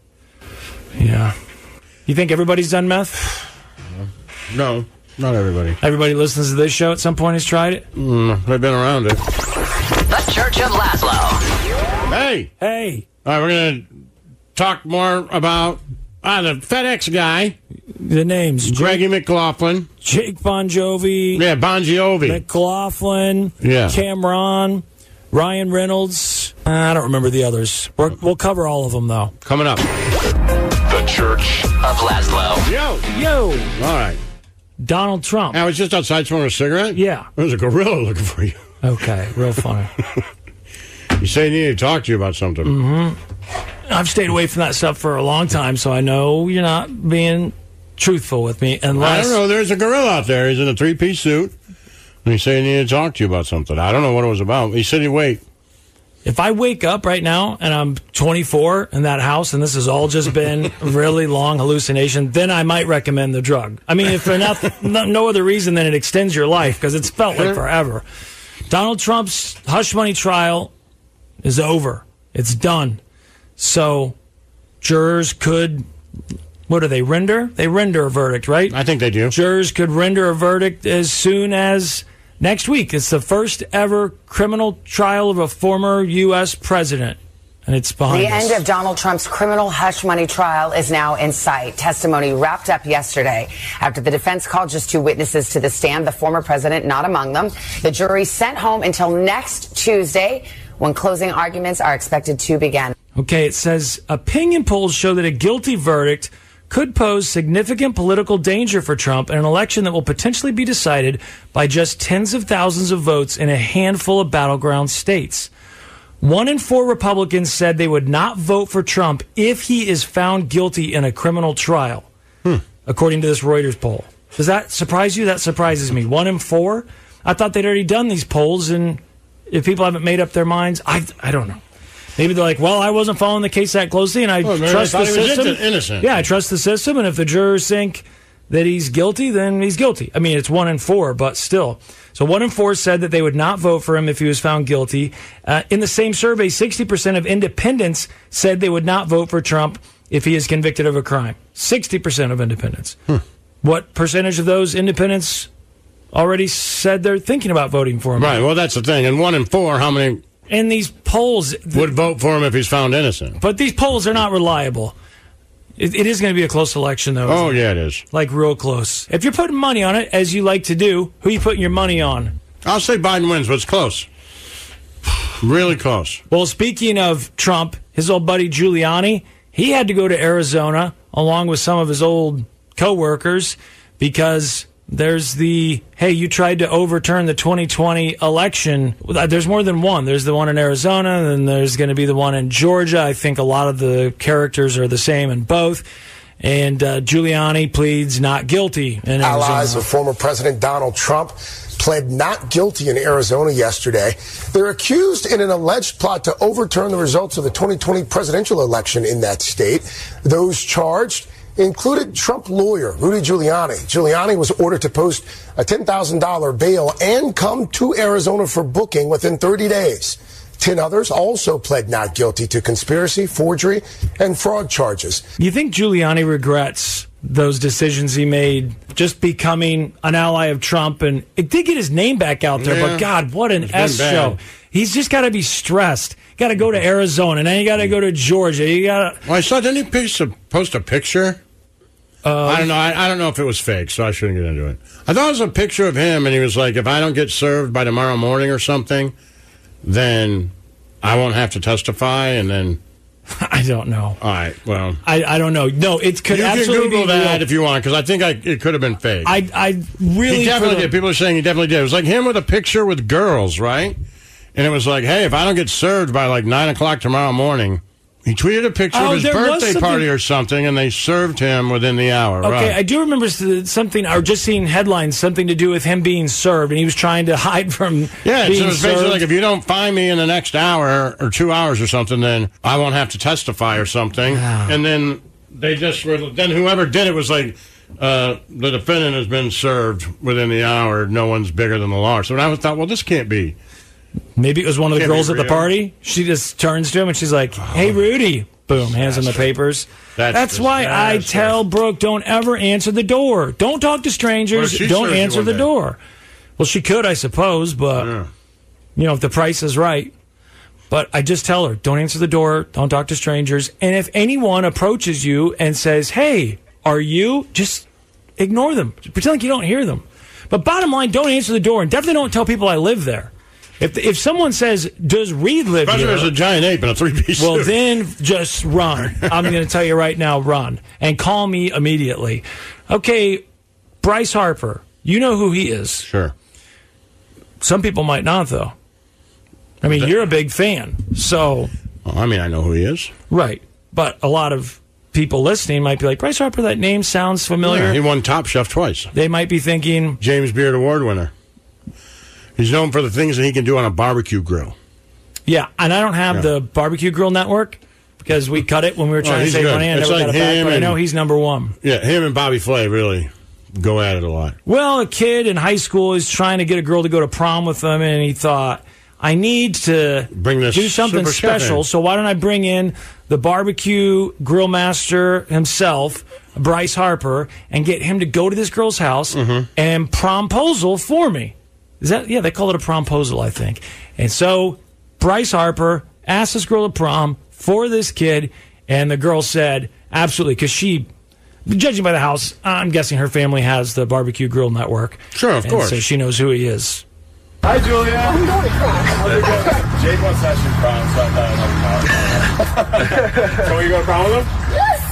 Yeah. You think everybody's done meth? No, not everybody. Everybody listens to this show at some point has tried it? They've been around it. The Church of Laszlo. Hey. Hey. All right, we're going to talk more about the FedEx guy. The names. Greggy McLaughlin. Jake Bon Jovi. Yeah, Bon Jovi. McLaughlin. Yeah. Cameron. Ryan Reynolds. I don't remember the others. We'll cover all of them, though. Coming up. The Church of Laszlo. Yo. All right. Donald Trump. I was just outside smoking a cigarette. Yeah. There was a gorilla looking for you. Okay, real funny. You say he needed to talk to you about something. Mm-hmm. I've stayed away from that stuff for a long time, so I know you're not being truthful with me. Unless I don't know. There's a gorilla out there. He's in a 3-piece suit. And he said he needed to talk to you about something. I don't know what it was about. He said he'd wait. If I wake up right now and I'm 24 in that house and this has all just been really long hallucination, then I might recommend the drug. I mean, if for no other reason than it extends your life, because it's felt like forever. Donald Trump's hush money trial is over. It's done. So jurors could, what do they render? They render a verdict, right? I think they do. Jurors could render a verdict as soon as next week. It's the first ever criminal trial of a former U.S. president, and it's behind us. The end of Donald Trump's criminal hush money trial is now in sight. Testimony wrapped up yesterday after the defense called just 2 witnesses to the stand, the former president not among them. The jury sent home until next Tuesday, when closing arguments are expected to begin. Okay, it says opinion polls show that a guilty verdict could pose significant political danger for Trump in an election that will potentially be decided by just tens of thousands of votes in a handful of battleground states. 1 in 4 Republicans said they would not vote for Trump if he is found guilty in a criminal trial, according to this Reuters poll. Does that surprise you? That surprises me. 1 in 4? I thought they'd already done these polls, and if people haven't made up their minds, I don't know. Maybe they're like, well, I wasn't following the case that closely, and I trust the system. Innocent. Yeah, I trust the system, and if the jurors think that he's guilty, then he's guilty. I mean, it's 1 in 4, but still. So 1 in 4 said that they would not vote for him if he was found guilty. In the same survey, 60% of independents said they would not vote for Trump if he is convicted of a crime. 60% of independents. What percentage of those independents already said they're thinking about voting for him? Right, well, that's the thing. And 1 in 4, how many... And these polls... would vote for him if he's found innocent. But these polls are not reliable. It is going to be a close election, though. Oh, yeah, it is. Like, real close. If you're putting money on it, as you like to do, who are you putting your money on? I'll say Biden wins, but it's close. Really close. Well, speaking of Trump, his old buddy Giuliani, he had to go to Arizona, along with some of his old co-workers, because... there's the, hey, you tried to overturn the 2020 election. There's more than one. There's the one in Arizona, then there's going to be the one in Georgia. I think a lot of the characters are the same in both. And Giuliani pleads not guilty in Arizona. Allies of former President Donald Trump pled not guilty in Arizona yesterday. They're accused in an alleged plot to overturn the results of the 2020 presidential election in that state. Those charged included Trump lawyer Rudy Giuliani. Giuliani was ordered to post a $10,000 bail and come to Arizona for booking within 30 days. 10 others also pled not guilty to conspiracy, forgery, and fraud charges. You think Giuliani regrets those decisions he made, just becoming an ally of Trump? And it did get his name back out there, but God, what an S show. He's just got to be stressed. Got to go to Arizona, and then you got to go to Georgia. You got to. Well, I saw, didn't he post a picture? I don't know. I don't know if it was fake, so I shouldn't get into it. I thought it was a picture of him, and he was like, if I don't get served by tomorrow morning or something, then I won't have to testify, and then... I don't know. All right, well... I don't know. No, it could absolutely You can Google be that real. if you want, because I think it could have been fake. I really... He definitely did. People are saying he definitely did. It was like him with a picture with girls, right? And it was like, hey, if I don't get served by like 9 o'clock tomorrow morning... He tweeted a picture of his birthday party or something, and they served him within the hour. Okay, right. I do remember something, or just seeing headlines, something to do with him being served, and he was trying to hide from being being so it was basically served. like, if you don't find me in the next hour or 2 hours or something, then I won't have to testify or something. And then they just were, then whoever did it was like, the defendant has been served within the hour. No one's bigger than the law. So I thought, well, this can't be. Maybe it was one of the girls at the party. She just turns to him and she's like, "Hey, Rudy." Boom, hands him the papers. That's why I tell Brooke, don't ever answer the door. Don't talk to strangers. Don't answer the door. Well, she could, I suppose, but, if the price is right. But I just tell her, don't answer the door. Don't talk to strangers. And if anyone approaches you and says, "Hey, are you?" just ignore them. Pretend like you don't hear them. But bottom line, don't answer the door. And definitely don't tell people I live there. If someone says, "Does Reed live here?" There's a giant ape in a three-piece well, suit. then just run. I'm going to tell you right now, run. And call me immediately. Okay, Bryce Harper. You know who he is. Sure. Some people might not, though. I mean, you're a big fan, so... Well, I know who he is. Right. But a lot of people listening might be like, Bryce Harper, that name sounds familiar. Yeah, he won Top Chef twice. They might be thinking... James Beard Award winner. He's known for the things that he can do on a barbecue grill. Yeah, and I don't have the Barbecue Grill Network because we cut it when we were trying to save money. I never got it back, but I know he's number one. Yeah, him and Bobby Flay really go at it a lot. Well, a kid in high school is trying to get a girl to go to prom with him, and he thought, I need to do something special, so why don't I bring in the Barbecue Grill Master himself, Bryce Harper, and get him to go to this girl's house and promposal for me. They call it a promposal, I think. And so Bryce Harper asked this girl to prom for this kid, and the girl said, absolutely, because she, judging by the house, I'm guessing her family has the Barbecue Grill Network. Sure, of course. So she knows who he is. Hi, Julia. I'm going to prom. Jake wants to ask you prom, so I thought I'd let you know. So are you going to prom with him? Yes.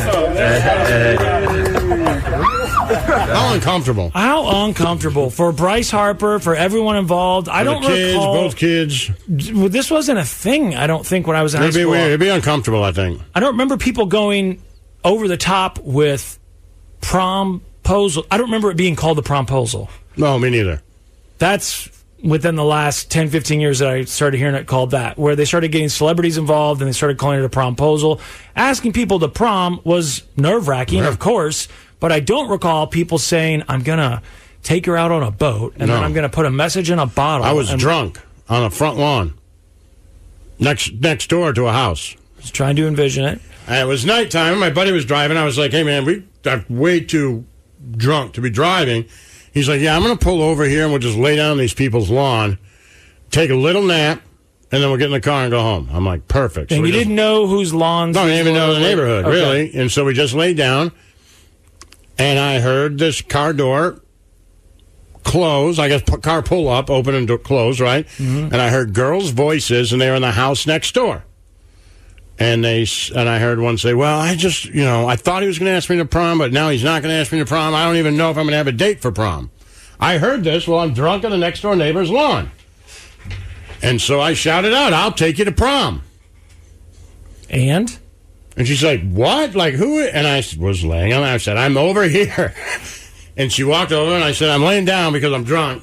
Awesome. How uncomfortable. How uncomfortable for Bryce Harper, for everyone involved. I don't recall. Both kids. Well, this wasn't a thing, I don't think, when I was in high school. It'd be uncomfortable, I think. I don't remember people going over the top with promposal. I don't remember it being called the promposal. No, me neither. That's within the last 10, 15 years that I started hearing it called that, where they started getting celebrities involved and they started calling it a promposal. Asking people to prom was nerve-wracking, of course, but I don't recall people saying, I'm going to take her out on a boat and then I'm going to put a message in a bottle. I was drunk on a front lawn next door to a house. I was trying to envision it. And it was nighttime. My buddy was driving. I was like, hey, man, we are way too drunk to be driving. He's like, yeah, I'm going to pull over here and we'll just lay down on these people's lawn, take a little nap, and then we'll get in the car and go home. I'm like, perfect. And you didn't know whose lawns? No, I didn't even know the neighborhood, really. And so we just laid down, and I heard this car door close. I guess car pull up, open and close, right? Mm-hmm. And I heard girls' voices, and they were in the house next door. And I heard one say, well, I just, I thought he was going to ask me to prom, but now he's not going to ask me to prom. I don't even know if I'm going to have a date for prom. I heard this while I'm drunk on the next door neighbor's lawn. And so I shouted out, I'll take you to prom. And she's like, what? Like who? And I was laying on. I said, I'm over here. And she walked over and I said, I'm laying down because I'm drunk.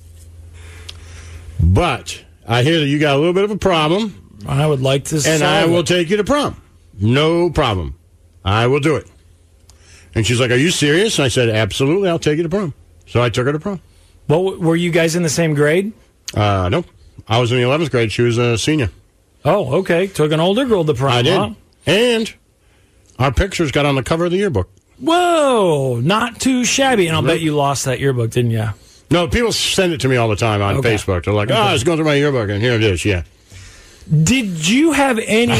But I hear that you got a little bit of a problem. I would like to and I will take you to prom. No problem. I will do it. And she's like, are you serious? And I said, absolutely, I'll take you to prom. So I took her to prom. Well, were you guys in the same grade? No. I was in the 11th grade. She was a senior. Oh, okay. Took an older girl to prom. I did. Huh? And our pictures got on the cover of the yearbook. Whoa, not too shabby. And I'll bet you lost that yearbook, didn't you? No, people send it to me all the time on Facebook. They're like, I was going through my yearbook, and here it is, yeah. Did you have any...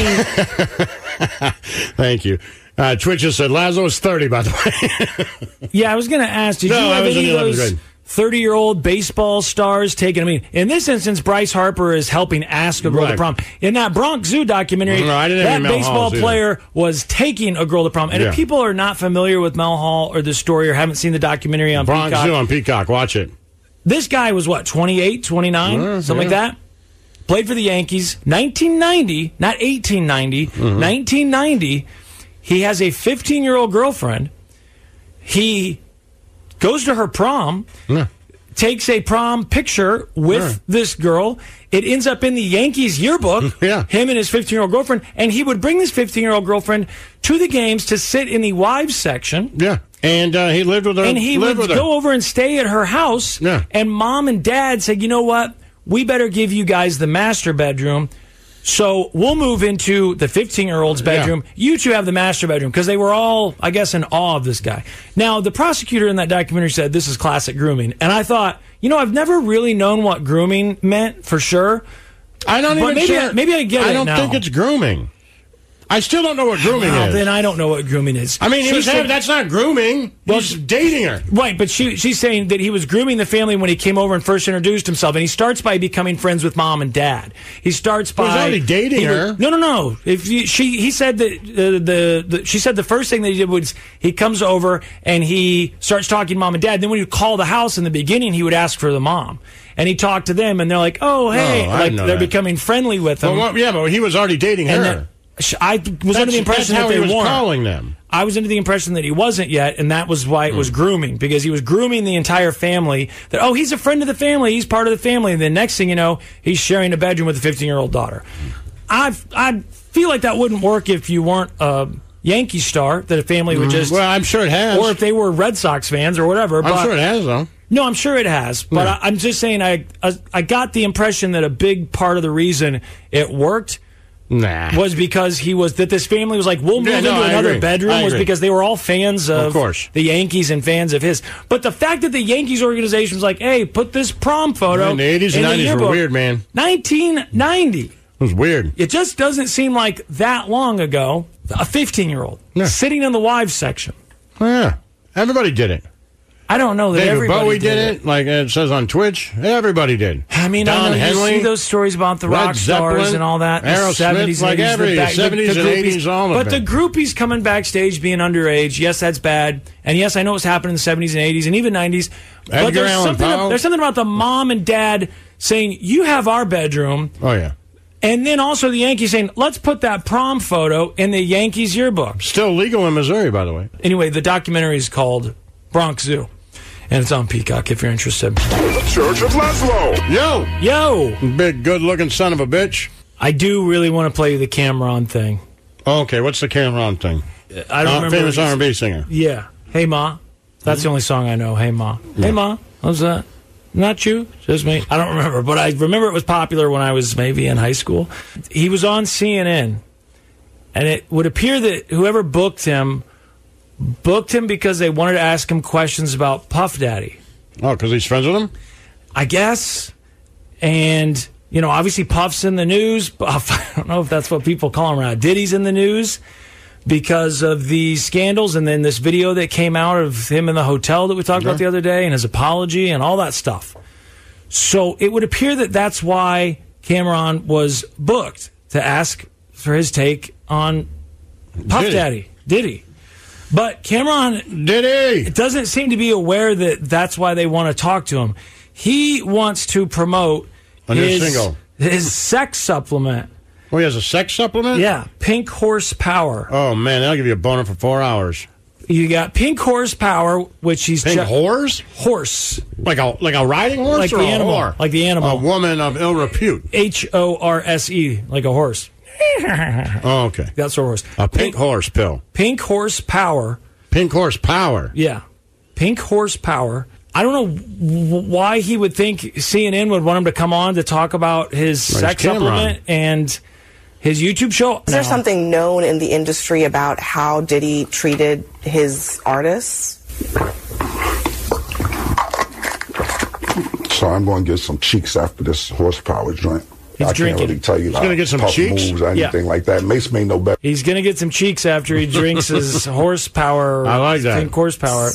Thank you. Twitch just said, Laszlo is 30, by the way. Yeah, I was going to ask, did you have any of those 30-year-old baseball stars taking... I mean, in this instance, Bryce Harper is helping ask a girl to prom. In that Bronx Zoo documentary, that baseball player was taking a girl to prom. And if people are not familiar with Mel Hall or the story or haven't seen the documentary on Bronx Peacock... Zoo on Peacock, watch it. This guy was, 28, 29, something like that? Played for the Yankees. 1990, not 1890, 1990, he has a 15-year-old girlfriend. He goes to her prom, takes a prom picture with this girl. It ends up in the Yankees yearbook, him and his 15-year-old girlfriend, and he would bring this 15-year-old girlfriend to the games to sit in the wives section. Yeah. And he lived with her. And he would go over and stay at her house. Yeah. And mom and dad said, you know what? We better give you guys the master bedroom. So we'll move into the 15-year-old's bedroom. Yeah. You two have the master bedroom, because they were all, I guess, in awe of this guy. Now, the prosecutor in that documentary said this is classic grooming. And I thought, I've never really known what grooming meant for sure. I don't even sure. Maybe I get it now. I don't think it's grooming. I still don't know what grooming is. Then I don't know what grooming is. I mean, that's not grooming. Well, he's dating her. Right, but she's saying that he was grooming the family when he came over and first introduced himself. And he starts by becoming friends with mom and dad. He starts by... He's already dating her. No. He said that she said the first thing that he did was he comes over and he starts talking to mom and dad. Then when he would call the house in the beginning, he would ask for the mom. And he talked to them, and they're like, oh, hey. They're becoming friendly with him. Well, but he was already dating her. I was under the impression that they weren't. Calling them. I was under the impression that he wasn't yet, and that was why it was grooming, because he was grooming the entire family. That he's a friend of the family, he's part of the family, and the next thing you know, he's sharing a bedroom with a 15-year-old daughter. I feel like that wouldn't work if you weren't a Yankee star, that a family would just. Well, I'm sure it has. Or if they were Red Sox fans or whatever. I'm sure it has, though. No, I'm sure it has, but I'm just saying I got the impression that a big part of the reason it worked. Was because this family was like, we'll move into another bedroom, was because they were all fans of the Yankees and fans of his. But the fact that the Yankees organization was like, hey, put this prom photo in the 80s and 90s were weird, man. 1990. It was weird. It just doesn't seem like that long ago, a 15-year-old sitting in the wives section. Yeah, everybody did it. I don't know that David everybody Bowie did it, like it says on Twitch. Everybody did. I mean, Don I know Henley, you see those stories about the rock stars and all that. Aerosmith, 70s, like 80s, every 70s and 80s, all of it. But the groupies coming backstage being underage, yes, that's bad. And yes, I know what's happened in the 70s and 80s and even 90s. But there's something about the mom and dad saying, you have our bedroom. Oh, yeah. And then also the Yankees saying, let's put that prom photo in the Yankees yearbook. Still legal in Missouri, by the way. Anyway, the documentary is called Bronx Zoo. And it's on Peacock if you're interested. The Church of Laszlo. Yo! Big, good-looking son of a bitch. I do really want to play you the Cameron thing. Okay, what's the Cameron thing? I don't remember. Famous R&B singer. Yeah. Hey, Ma. That's the only song I know. Hey, Ma. Yeah. Hey, Ma. How's that? Not you, just me. I don't remember, but I remember it was popular when I was maybe in high school. He was on CNN, and it would appear that whoever booked him because they wanted to ask him questions about Puff Daddy. Oh, because he's friends with him? I guess. And, obviously Puff's in the news. Puff, I don't know if that's what people call him around. Diddy's in the news because of the scandals, and then this video that came out of him in the hotel that we talked about the other day, and his apology and all that stuff. So it would appear that that's why Cameron was booked, to ask for his take on Puff Daddy. Diddy. But Cameron doesn't seem to be aware that that's why they want to talk to him. He wants to promote his sex supplement. Oh, he has a sex supplement? Yeah, Pink Horsepower. Oh, man, that'll give you a boner for 4 hours. You got Pink Horsepower, which he's... Pink horse? Horse. Like a riding horse, like or the a animal. whore? Like the animal. A woman of ill repute. Horse, like a horse. Oh, okay. That's a horse. A pink horse pill. Pink Horsepower. Pink Horsepower. Yeah. Pink Horsepower. I don't know why he would think CNN would want him to come on to talk about his sex supplement and his YouTube show. Is there something known in the industry about how Diddy treated his artists? So I'm going to get some cheeks after this horsepower joint. He's drinking. Can't really tell you he's going to get some cheeks moves or anything like that. Mace may know better. He's going to get some cheeks after he drinks his horsepower. I like that. Pink Horsepower.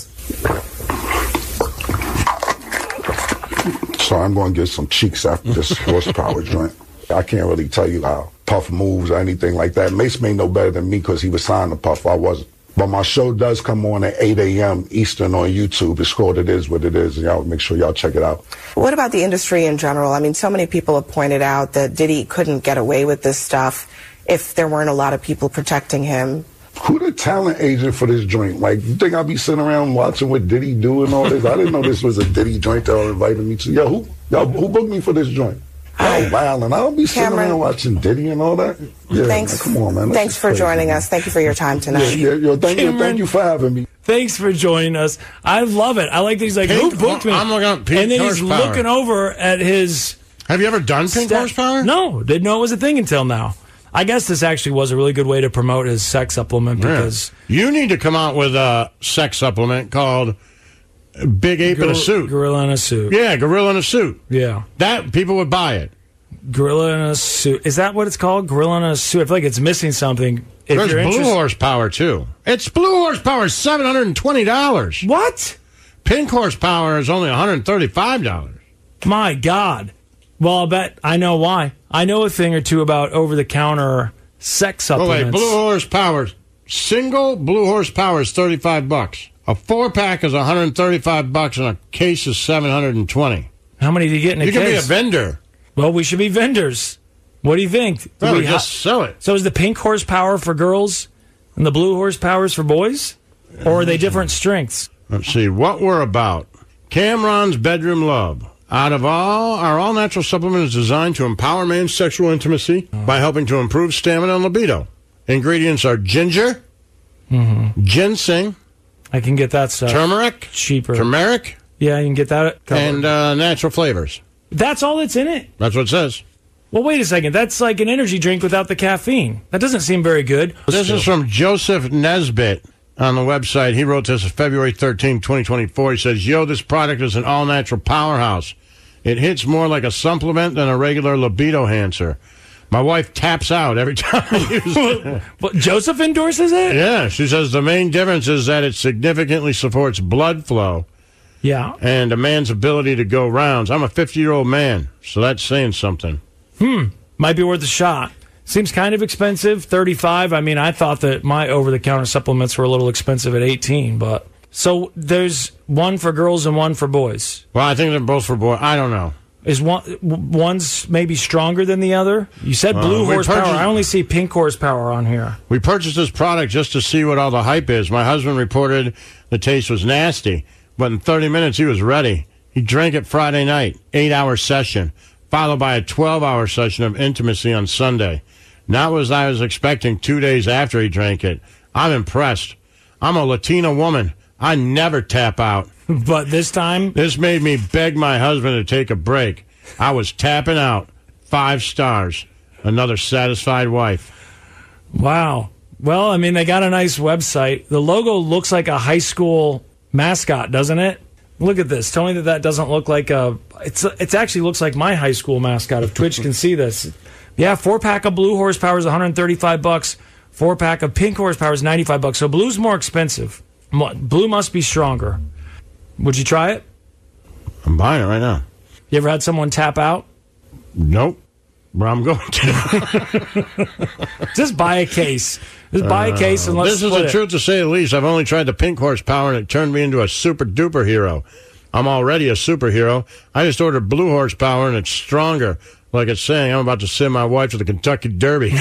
So I'm going to get some cheeks after this horsepower joint. I can't really tell you how Puff moves or anything like that. Mace may know better than me because he was signed to Puff. I wasn't. But my show does come on at 8 a.m. Eastern on YouTube. It's called It Is What It Is. And y'all make sure y'all check it out. What about the industry in general? I mean, so many people have pointed out that Diddy couldn't get away with this stuff if there weren't a lot of people protecting him. Who the talent agent for this joint? Like, you think I'll be sitting around watching what Diddy do and all this? I didn't know this was a Diddy joint that y'all invited me to. Who booked me for this joint? Oh, wow. And I don't be sitting around watching Diddy and all that. Yeah, Thanks. Man, come on, man. Thanks for joining us. Thank you for your time tonight. Thank you for having me. Thanks for joining us. I love it. I like that he's like, who booked me? I'm looking up Pink And then he's Horsepower. looking over at his... Have you ever done Pink Horsepower? No, didn't know it was a thing until now. I guess this actually was a really good way to promote his sex supplement because... Yeah. You need to come out with a sex supplement called Big Ape in a Suit. Gorilla in a Suit. Yeah, Gorilla in a Suit. Yeah. That, people would buy it. Gorilla in a Suit. Is that what it's called? Gorilla in a Suit? I feel like it's missing something. If There's you're Blue Horsepower, too. It's Blue Horsepower is $720. What? Pink Horsepower is only $135. My God. Well, I'll bet I know why. I know a thing or two about over-the-counter sex supplements. Oh, wait, Blue Horsepower. Single Blue Horsepower is $35. A 4-pack is $135, and a case is $720. How many do you get in a case? You can be a vendor. Well, we should be vendors. What do you think? No, we just sell it. So is the Pink Horsepower for girls and the Blue Horsepower is for boys? Or are they different strengths? Let's see what we're about. Cameron's Bedroom Love. Out of our all-natural supplement is designed to empower man's sexual intimacy by helping to improve stamina and libido. Ingredients are ginger, ginseng. I can get that stuff. Turmeric. Cheaper. Turmeric. Yeah, you can get that covered. And natural flavors. That's all that's in it? That's what it says. Well, wait a second. That's like an energy drink without the caffeine. That doesn't seem very good. This is from Joseph Nesbitt on the website. He wrote this February 13, 2024. He says, yo, this product is an all-natural powerhouse. It hits more like a supplement than a regular libido enhancer. My wife taps out every time I use it. But Joseph endorses it? Yeah, she says the main difference is that it significantly supports blood flow. Yeah. And a man's ability to go rounds. I'm a 50-year-old man, so that's saying something. Might be worth a shot. Seems kind of expensive, $35. I mean, I thought that my over-the-counter supplements were a little expensive at $18, but... So there's one for girls and one for boys. Well, I think they're both for boys. I don't know. Is one's maybe stronger than the other? You said Blue Horsepower. I only see Pink Horsepower on here. We purchased this product just to see what all the hype is. My husband reported the taste was nasty, but in 30 minutes he was ready. He drank it Friday night, 8-hour session, followed by a 12-hour session of intimacy on Sunday. Not as I was expecting 2 days after he drank it. I'm impressed. I'm a Latina woman. I never tap out. But this time? This made me beg my husband to take a break. I was tapping out. 5 stars. Another satisfied wife. Wow. Well, I mean, they got a nice website. The logo looks like a high school mascot, doesn't it? Look at this. Tell me that doesn't look like a... It actually looks like my high school mascot, if Twitch can see this. Yeah, 4-pack of Blue Horsepower is $135. 4-pack of Pink Horsepower is $95. So Blue's more expensive. Blue must be stronger. Would you try it? I'm buying it right now. You ever had someone tap out? Nope. But I'm going to. Just buy a case. Just buy a case and let's This is the truth to say the least. I've only tried the Pink Horsepower and it turned me into a super-duper hero. I'm already a superhero. I just ordered Blue Horsepower and it's stronger. Like it's saying, I'm about to send my wife to the Kentucky Derby.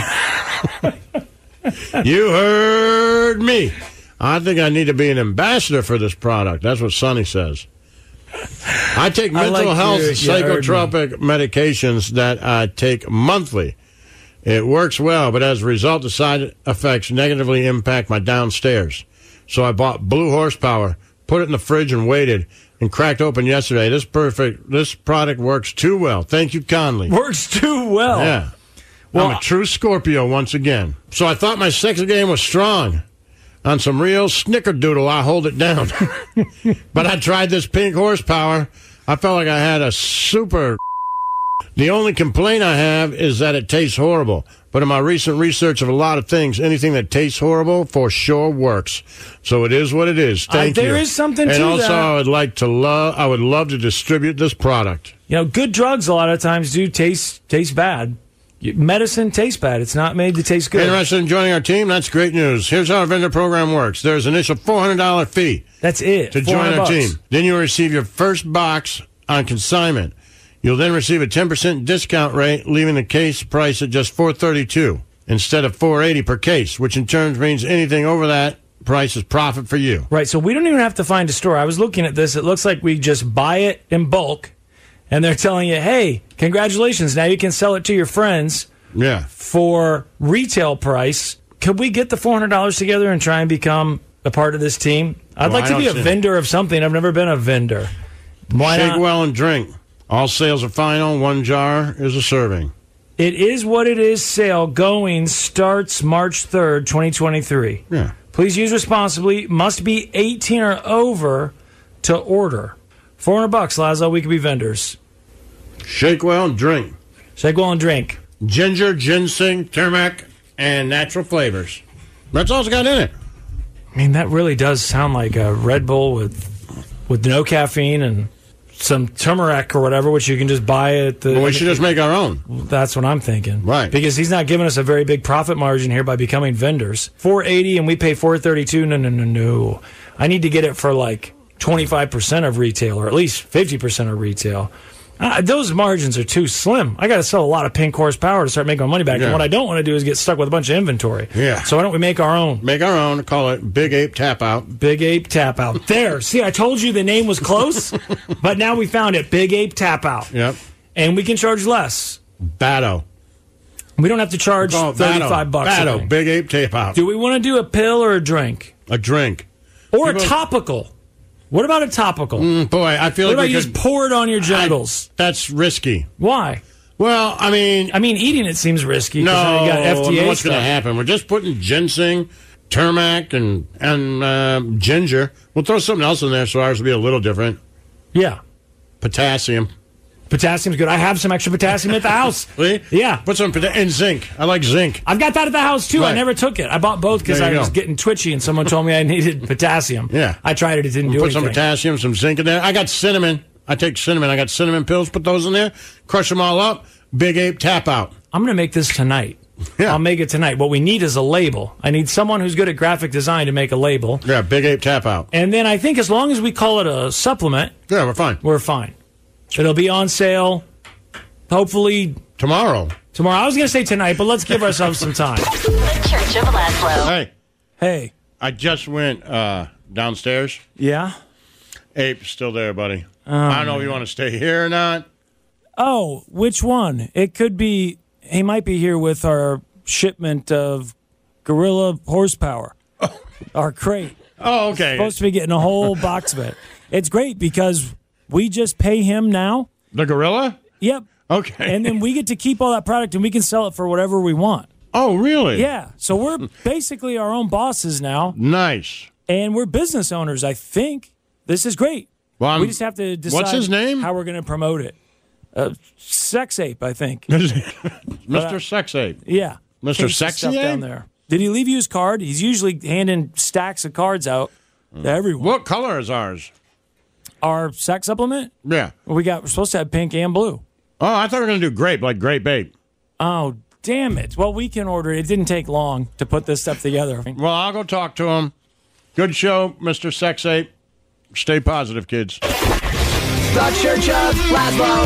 You heard me. I think I need to be an ambassador for this product. That's what Sonny says. I take mental health psychotropic medications that I take monthly. It works well, but as a result, the side effects negatively impact my downstairs. So I bought Blue Horsepower, put it in the fridge, and waited, and cracked open yesterday. This product works too well. Thank you, Conley. Works too well. Yeah. Well, I'm a true Scorpio once again. So I thought my sex game was strong. On some real snickerdoodle, I hold it down. But I tried this Pink Horsepower. I felt like I had a super... The only complaint I have is that it tastes horrible. But in my recent research of a lot of things, anything that tastes horrible for sure works. So it is what it is. Thank you. There is something to that. And also, I would love to distribute this product. You know, good drugs a lot of times do taste bad. Medicine tastes bad. It's not made to taste good. Interested in joining our team? That's great news. Here's how our vendor program works. There's an initial $400 fee. That's it. To join our team. Then you'll receive your first box on consignment. You'll then receive a 10% discount rate, leaving the case price at just $432 instead of $480 per case, which in turn means anything over that price is profit for you. Right, so we don't even have to find a store. I was looking at this. It looks like we just buy it in bulk, and they're telling you, hey, congratulations, now you can sell it to your friends for retail price. Could we get the $400 together and try and become a part of this team? I'd like to be a vendor of something. I've never been a vendor. Why Shake not? well and drink. All sales are final. 1 jar is a serving. It is what it is sale going starts March 3rd, 2023. Yeah. Please use responsibly. Must be 18 or over to order. $400, Laszlo. We could be vendors. Shake well and drink. Shake well and drink. Ginger, ginseng, turmeric, and natural flavors. That's all it's got in it. I mean, that really does sound like a Red Bull with no caffeine and some turmeric or whatever, which you can just buy at the... Well, we should just make our own. That's what I'm thinking. Right. Because he's not giving us a very big profit margin here by becoming vendors. $4.80 and we pay $4.32. No. I need to get it for like 25% of retail, or at least 50% of retail. Those margins are too slim. I got to sell a lot of pink horsepower to start making my money back. Yeah. And what I don't want to do is get stuck with a bunch of inventory. Yeah. So why don't we make our own? Make our own. Call it Big Ape Tap Out. Big Ape Tap Out. There. See, I told you the name was close, but now we found it. Big Ape Tap Out. Yep. And we can charge less. Batto. We don't have to charge $35. Batto. Big Ape Tap Out. Do we want to do a pill or a drink? A drink. Or a topical? What about a topical? Boy, I feel what like about you just pour it on your genitals? That's risky. Why? Well, I mean, eating it seems risky. No, you got FDA what's going to happen? We're just putting ginseng, turmeric, and ginger. We'll throw something else in there so ours will be a little different. Yeah. Potassium. Potassium's good. I have some extra potassium at the house. Really? Yeah. Put some and zinc. I like zinc. I've got that at the house, too. Right. I never took it. I bought both because I was getting twitchy, and someone told me I needed potassium. Yeah. I tried it. It didn't do Put anything. some potassium, some zinc in there. I got cinnamon. I take cinnamon. I got cinnamon pills. Put those in there. Crush them all up. Big Ape Tap Out. I'm going to make this tonight. Yeah. I'll make it tonight. What we need is a label. I need someone who's good at graphic design to make a label. Yeah, Big Ape Tap Out. And then I think as long as we call it a supplement... Yeah, we're fine. We're fine. It'll be on sale... Hopefully tomorrow. I was going to say tonight, but let's give ourselves some time. The Church of Laszlo. Hey. I just went downstairs. Yeah? Ape's still there, buddy. I don't know if you want to stay here or not. Oh, which one? It could be, he might be here with our shipment of Gorilla horsepower. Our crate. Oh, okay. Supposed to be getting a whole box of it. It's great because we just pay him now. The Gorilla? Yep. Okay. And then we get to keep all that product and we can sell it for whatever we want. Oh, really? Yeah. So we're basically our own bosses now. Nice. And we're business owners, I think. This is great. Well, we just have to decide what's his name? How we're going to promote it. Sex Ape, I think. Mr. Sex Ape. Yeah. Mr. Sexy Ape? Down there. Did he leave you his card? He's usually handing stacks of cards out to everyone. What color is ours? Our sex supplement? Yeah. We're supposed to have pink and blue. Oh, I thought we were going to do grape, like Grape Ape. Oh, damn it. Well, we can order it. It didn't take long to put this stuff together. Well, I'll go talk to him. Good show, Mr. Sex Ape. Stay positive, kids. The Church of Laszlo.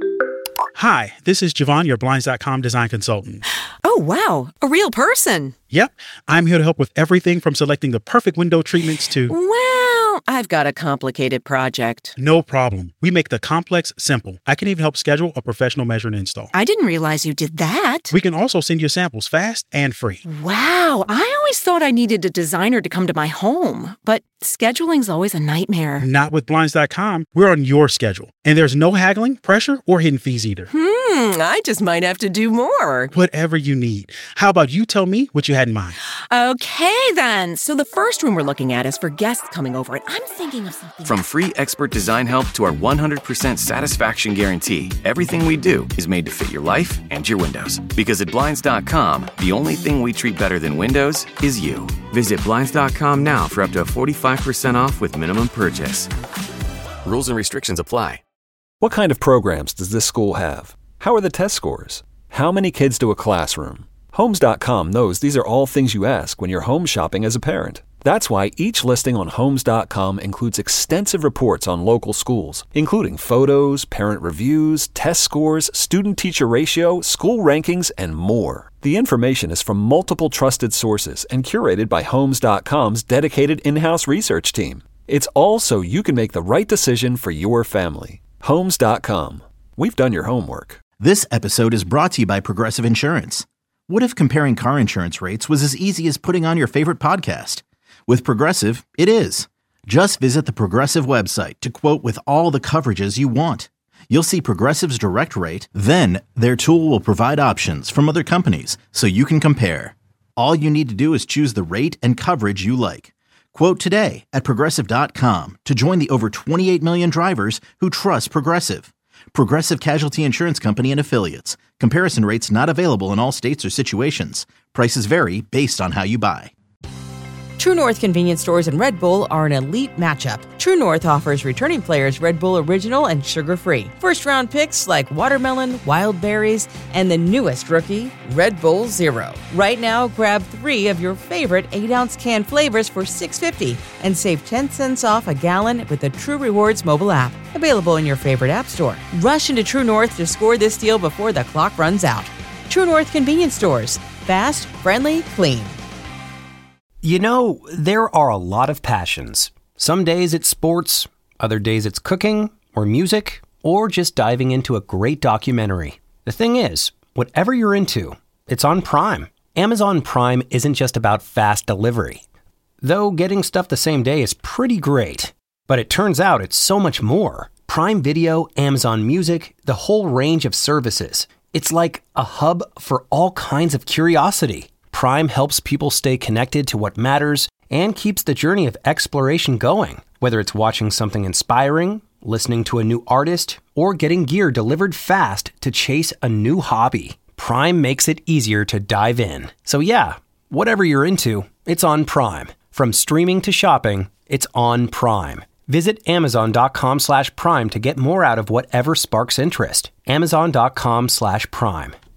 Hi, this is Javon, your Blinds.com design consultant. Oh, wow. A real person. Yep. I'm here to help with everything from selecting the perfect window treatments to... Well, I've got a complicated project. No problem. We make the complex simple. I can even help schedule a professional measure and install. I didn't realize you did that. We can also send you samples fast and free. Wow. I always thought I needed a designer to come to my home, but scheduling's always a nightmare. Not with Blinds.com. We're on your schedule. And there's no haggling, pressure, or hidden fees either. I just might have to do more. Whatever you need. How about you tell me what you had in mind? Okay, then. So the first room we're looking at is for guests coming over, and I'm thinking of something. From free expert design help to our 100% satisfaction guarantee, everything we do is made to fit your life and your windows. Because at Blinds.com, the only thing we treat better than windows is you. Visit Blinds.com now for up to 45% off with minimum purchase. Rules and restrictions apply. What kind of programs does this school have? How are the test scores? How many kids to a classroom? Homes.com knows these are all things you ask when you're home shopping as a parent. That's why each listing on Homes.com includes extensive reports on local schools, including photos, parent reviews, test scores, student-teacher ratio, school rankings, and more. The information is from multiple trusted sources and curated by Homes.com's dedicated in-house research team. It's all so you can make the right decision for your family. Homes.com. we've done your homework. This episode is brought to you by Progressive Insurance. What if comparing car insurance rates was as easy as putting on your favorite podcast? With Progressive, it is. Just visit the Progressive website to quote with all the coverages you want. You'll see Progressive's direct rate, then their tool will provide options from other companies so you can compare. All you need to do is choose the rate and coverage you like. Quote today at Progressive.com to join the over 28 million drivers who trust Progressive. Progressive Casualty Insurance Company and Affiliates. Comparison rates not available in all states or situations. Prices vary based on how you buy. True North convenience stores and Red Bull are an elite matchup. True North offers returning players Red Bull Original and sugar-free. First-round picks like watermelon, wild berries, and the newest rookie, Red Bull Zero. Right now, grab 3 of your favorite 8-ounce can flavors for $6.50 and save 10 cents off a gallon with the True Rewards mobile app. Available in your favorite app store. Rush into True North to score this deal before the clock runs out. True North convenience stores. Fast, friendly, clean. You know, there are a lot of passions. Some days it's sports, other days it's cooking, or music, or just diving into a great documentary. The thing is, whatever you're into, it's on Prime. Amazon Prime isn't just about fast delivery. Though getting stuff the same day is pretty great. But it turns out it's so much more. Prime Video, Amazon Music, the whole range of services. It's like a hub for all kinds of curiosity. Prime helps people stay connected to what matters and keeps the journey of exploration going. Whether it's watching something inspiring, listening to a new artist, or getting gear delivered fast to chase a new hobby, Prime makes it easier to dive in. So yeah, whatever you're into, it's on Prime. From streaming to shopping, it's on Prime. Visit Amazon.com/Prime to get more out of whatever sparks interest. Amazon.com/Prime.